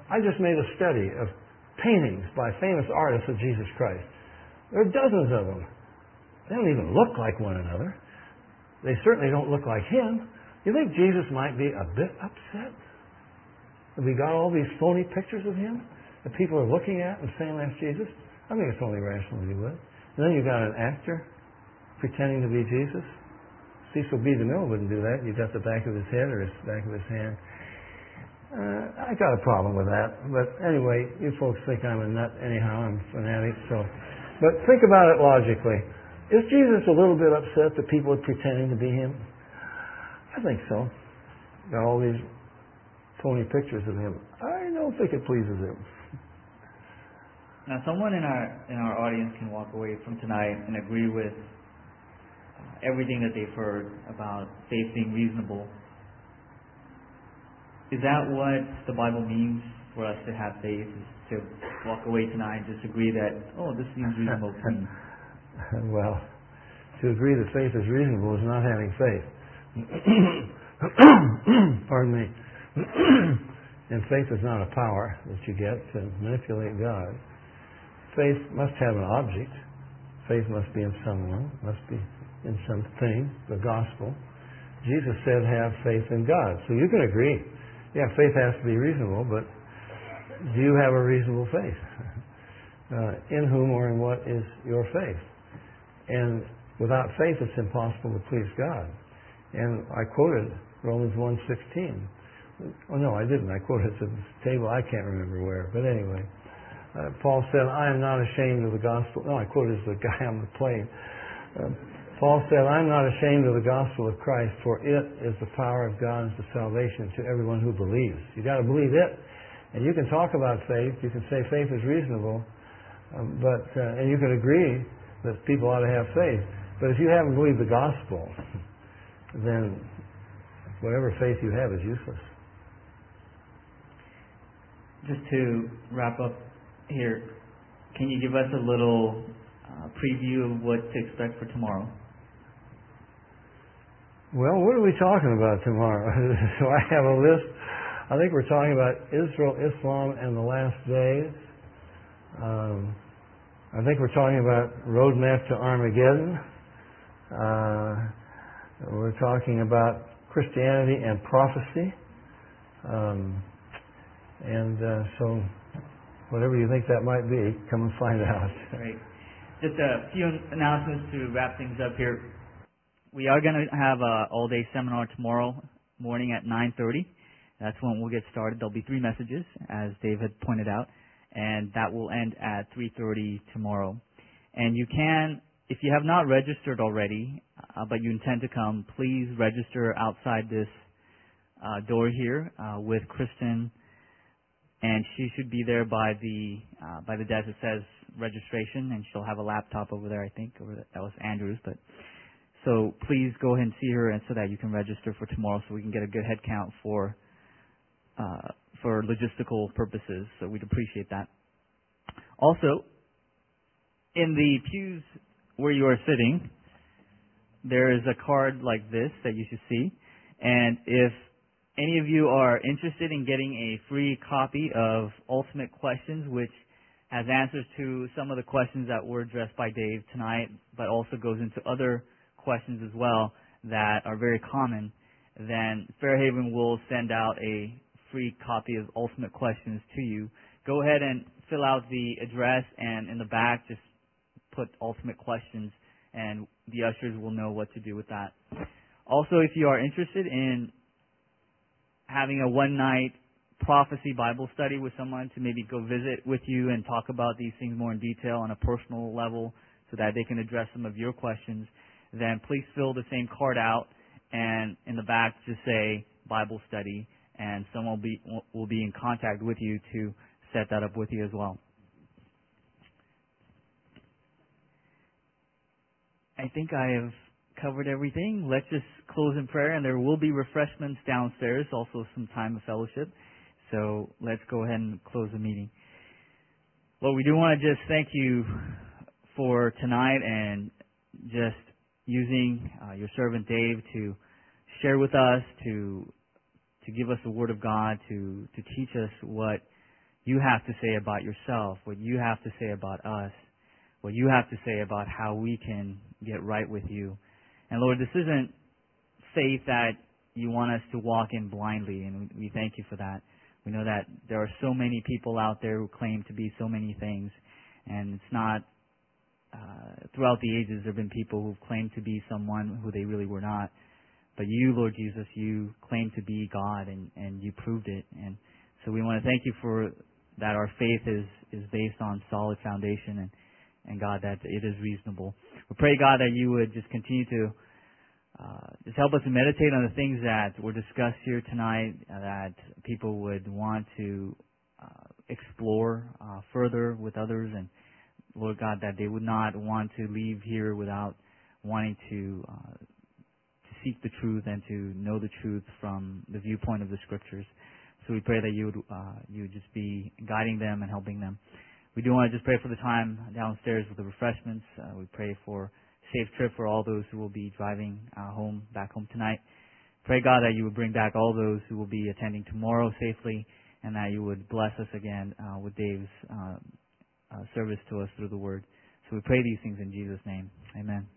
I just made a study of paintings by famous artists of Jesus Christ. There are dozens of them. They don't even look like one another. They certainly don't look like him. You think Jesus might be a bit upset that we got all these phony pictures of him that people are looking at and saying that's Jesus? I think it's only rational that he would. And then you got an actor pretending to be Jesus. Cecil B. DeMille wouldn't do that. You got the back of his head or his back of his hand. Uh, I got a problem with that. But anyway, you folks think I'm a nut anyhow. I'm a fanatic. So, but think about it logically. Is Jesus a little bit upset that people are pretending to be him? I think so. Got all these phony pictures of him. I don't think it pleases him. Now, someone in our in our audience can walk away from tonight and agree with uh, everything that they've heard about faith being reasonable. Is that what the Bible means for us to have faith? Is to walk away tonight and just agree that, oh, this seems reasonable to me? Well, to agree that faith is reasonable is not having faith. Pardon me. And faith is not a power that you get to manipulate God. Faith must have an object. Faith must be in someone, must be in something, the gospel. Jesus said, have faith in God. So you can agree. Yeah, faith has to be reasonable, but do you have a reasonable faith? Uh, in whom or in what is your faith? And without faith, it's impossible to please God. And I quoted Romans one sixteen. Oh, no, I didn't. I quoted it to the table. I can't remember where. But anyway, uh, Paul said, I am not ashamed of the gospel. No, I quoted the guy on the plane. Uh, Paul said, I'm not ashamed of the gospel of Christ, for it is the power of God to salvation to everyone who believes. You got to believe it. And you can talk about faith. You can say faith is reasonable. Um, but uh, and you can agree that people ought to have faith. But if you haven't believed the gospel, then whatever faith you have is useless. Just to wrap up here, can you give us a little uh, preview of what to expect for tomorrow? Well, what are we talking about tomorrow? So I have a list. I think we're talking about Israel, Islam, and the last days. Um, I think we're talking about roadmap to Armageddon. Uh, we're talking about Christianity and prophecy. Um, and uh, so whatever you think that might be, come and find out. Great. Just a few announcements to wrap things up here. We are going to have an all-day seminar tomorrow morning at nine thirty. That's when we'll get started. There'll be three messages, as Dave had pointed out, and that will end at three thirty tomorrow. And you can, if you have not registered already, uh, but you intend to come, please register outside this uh, door here uh, with Kristen, and she should be there by the uh, by the desk that says registration, and she'll have a laptop over there, I think. Over the, that was Andrew's, but so please go ahead and see her, and so that you can register for tomorrow, so we can get a good head count for uh, for logistical purposes. So we'd appreciate that. Also, in the pews where you are sitting, there is a card like this that you should see, and if any of you are interested in getting a free copy of Ultimate Questions, which has answers to some of the questions that were addressed by Dave tonight, but also goes into other questions as well that are very common, then Fairhaven will send out a free copy of Ultimate Questions to you. Go ahead and fill out the address, and in the back just put Ultimate Questions, and the ushers will know what to do with that. Also, if you are interested in having a one-night prophecy Bible study with someone to maybe go visit with you and talk about these things more in detail on a personal level so that they can address some of your questions, then please fill the same card out, and in the back just say Bible study, and someone will be, will be in contact with you to set that up with you as well. I think I have covered everything. Let's just close in prayer, and there will be refreshments downstairs, also some time of fellowship. So let's go ahead and close the meeting. Well, we do want to just thank you for tonight and just using uh, your servant Dave to share with us, to to give us the Word of God, to to teach us what you have to say about yourself, what you have to say about us, what you have to say about how we can get right with you. And Lord, this isn't faith that you want us to walk in blindly, and we thank you for that. We know that there are so many people out there who claim to be so many things, and it's not, uh, throughout the ages there have been people who've claimed to be someone who they really were not. But you, Lord Jesus, you claim to be God, and, and you proved it. And so we want to thank you for that our faith is, is based on solid foundation, and, and God, that it is reasonable. We pray, God, that you would just continue to uh, just help us to meditate on the things that were discussed here tonight, uh, that people would want to uh, explore uh, further with others, and Lord God, that they would not want to leave here without wanting to uh, to seek the truth and to know the truth from the viewpoint of the Scriptures. So we pray that you would uh, you would just be guiding them and helping them. We do want to just pray for the time downstairs with the refreshments. Uh, we pray for safe trip for all those who will be driving uh, home, back home tonight. Pray, God, that you would bring back all those who will be attending tomorrow safely, and that you would bless us again uh, with Dave's uh, uh, service to us through the Word. So we pray these things in Jesus' name. Amen.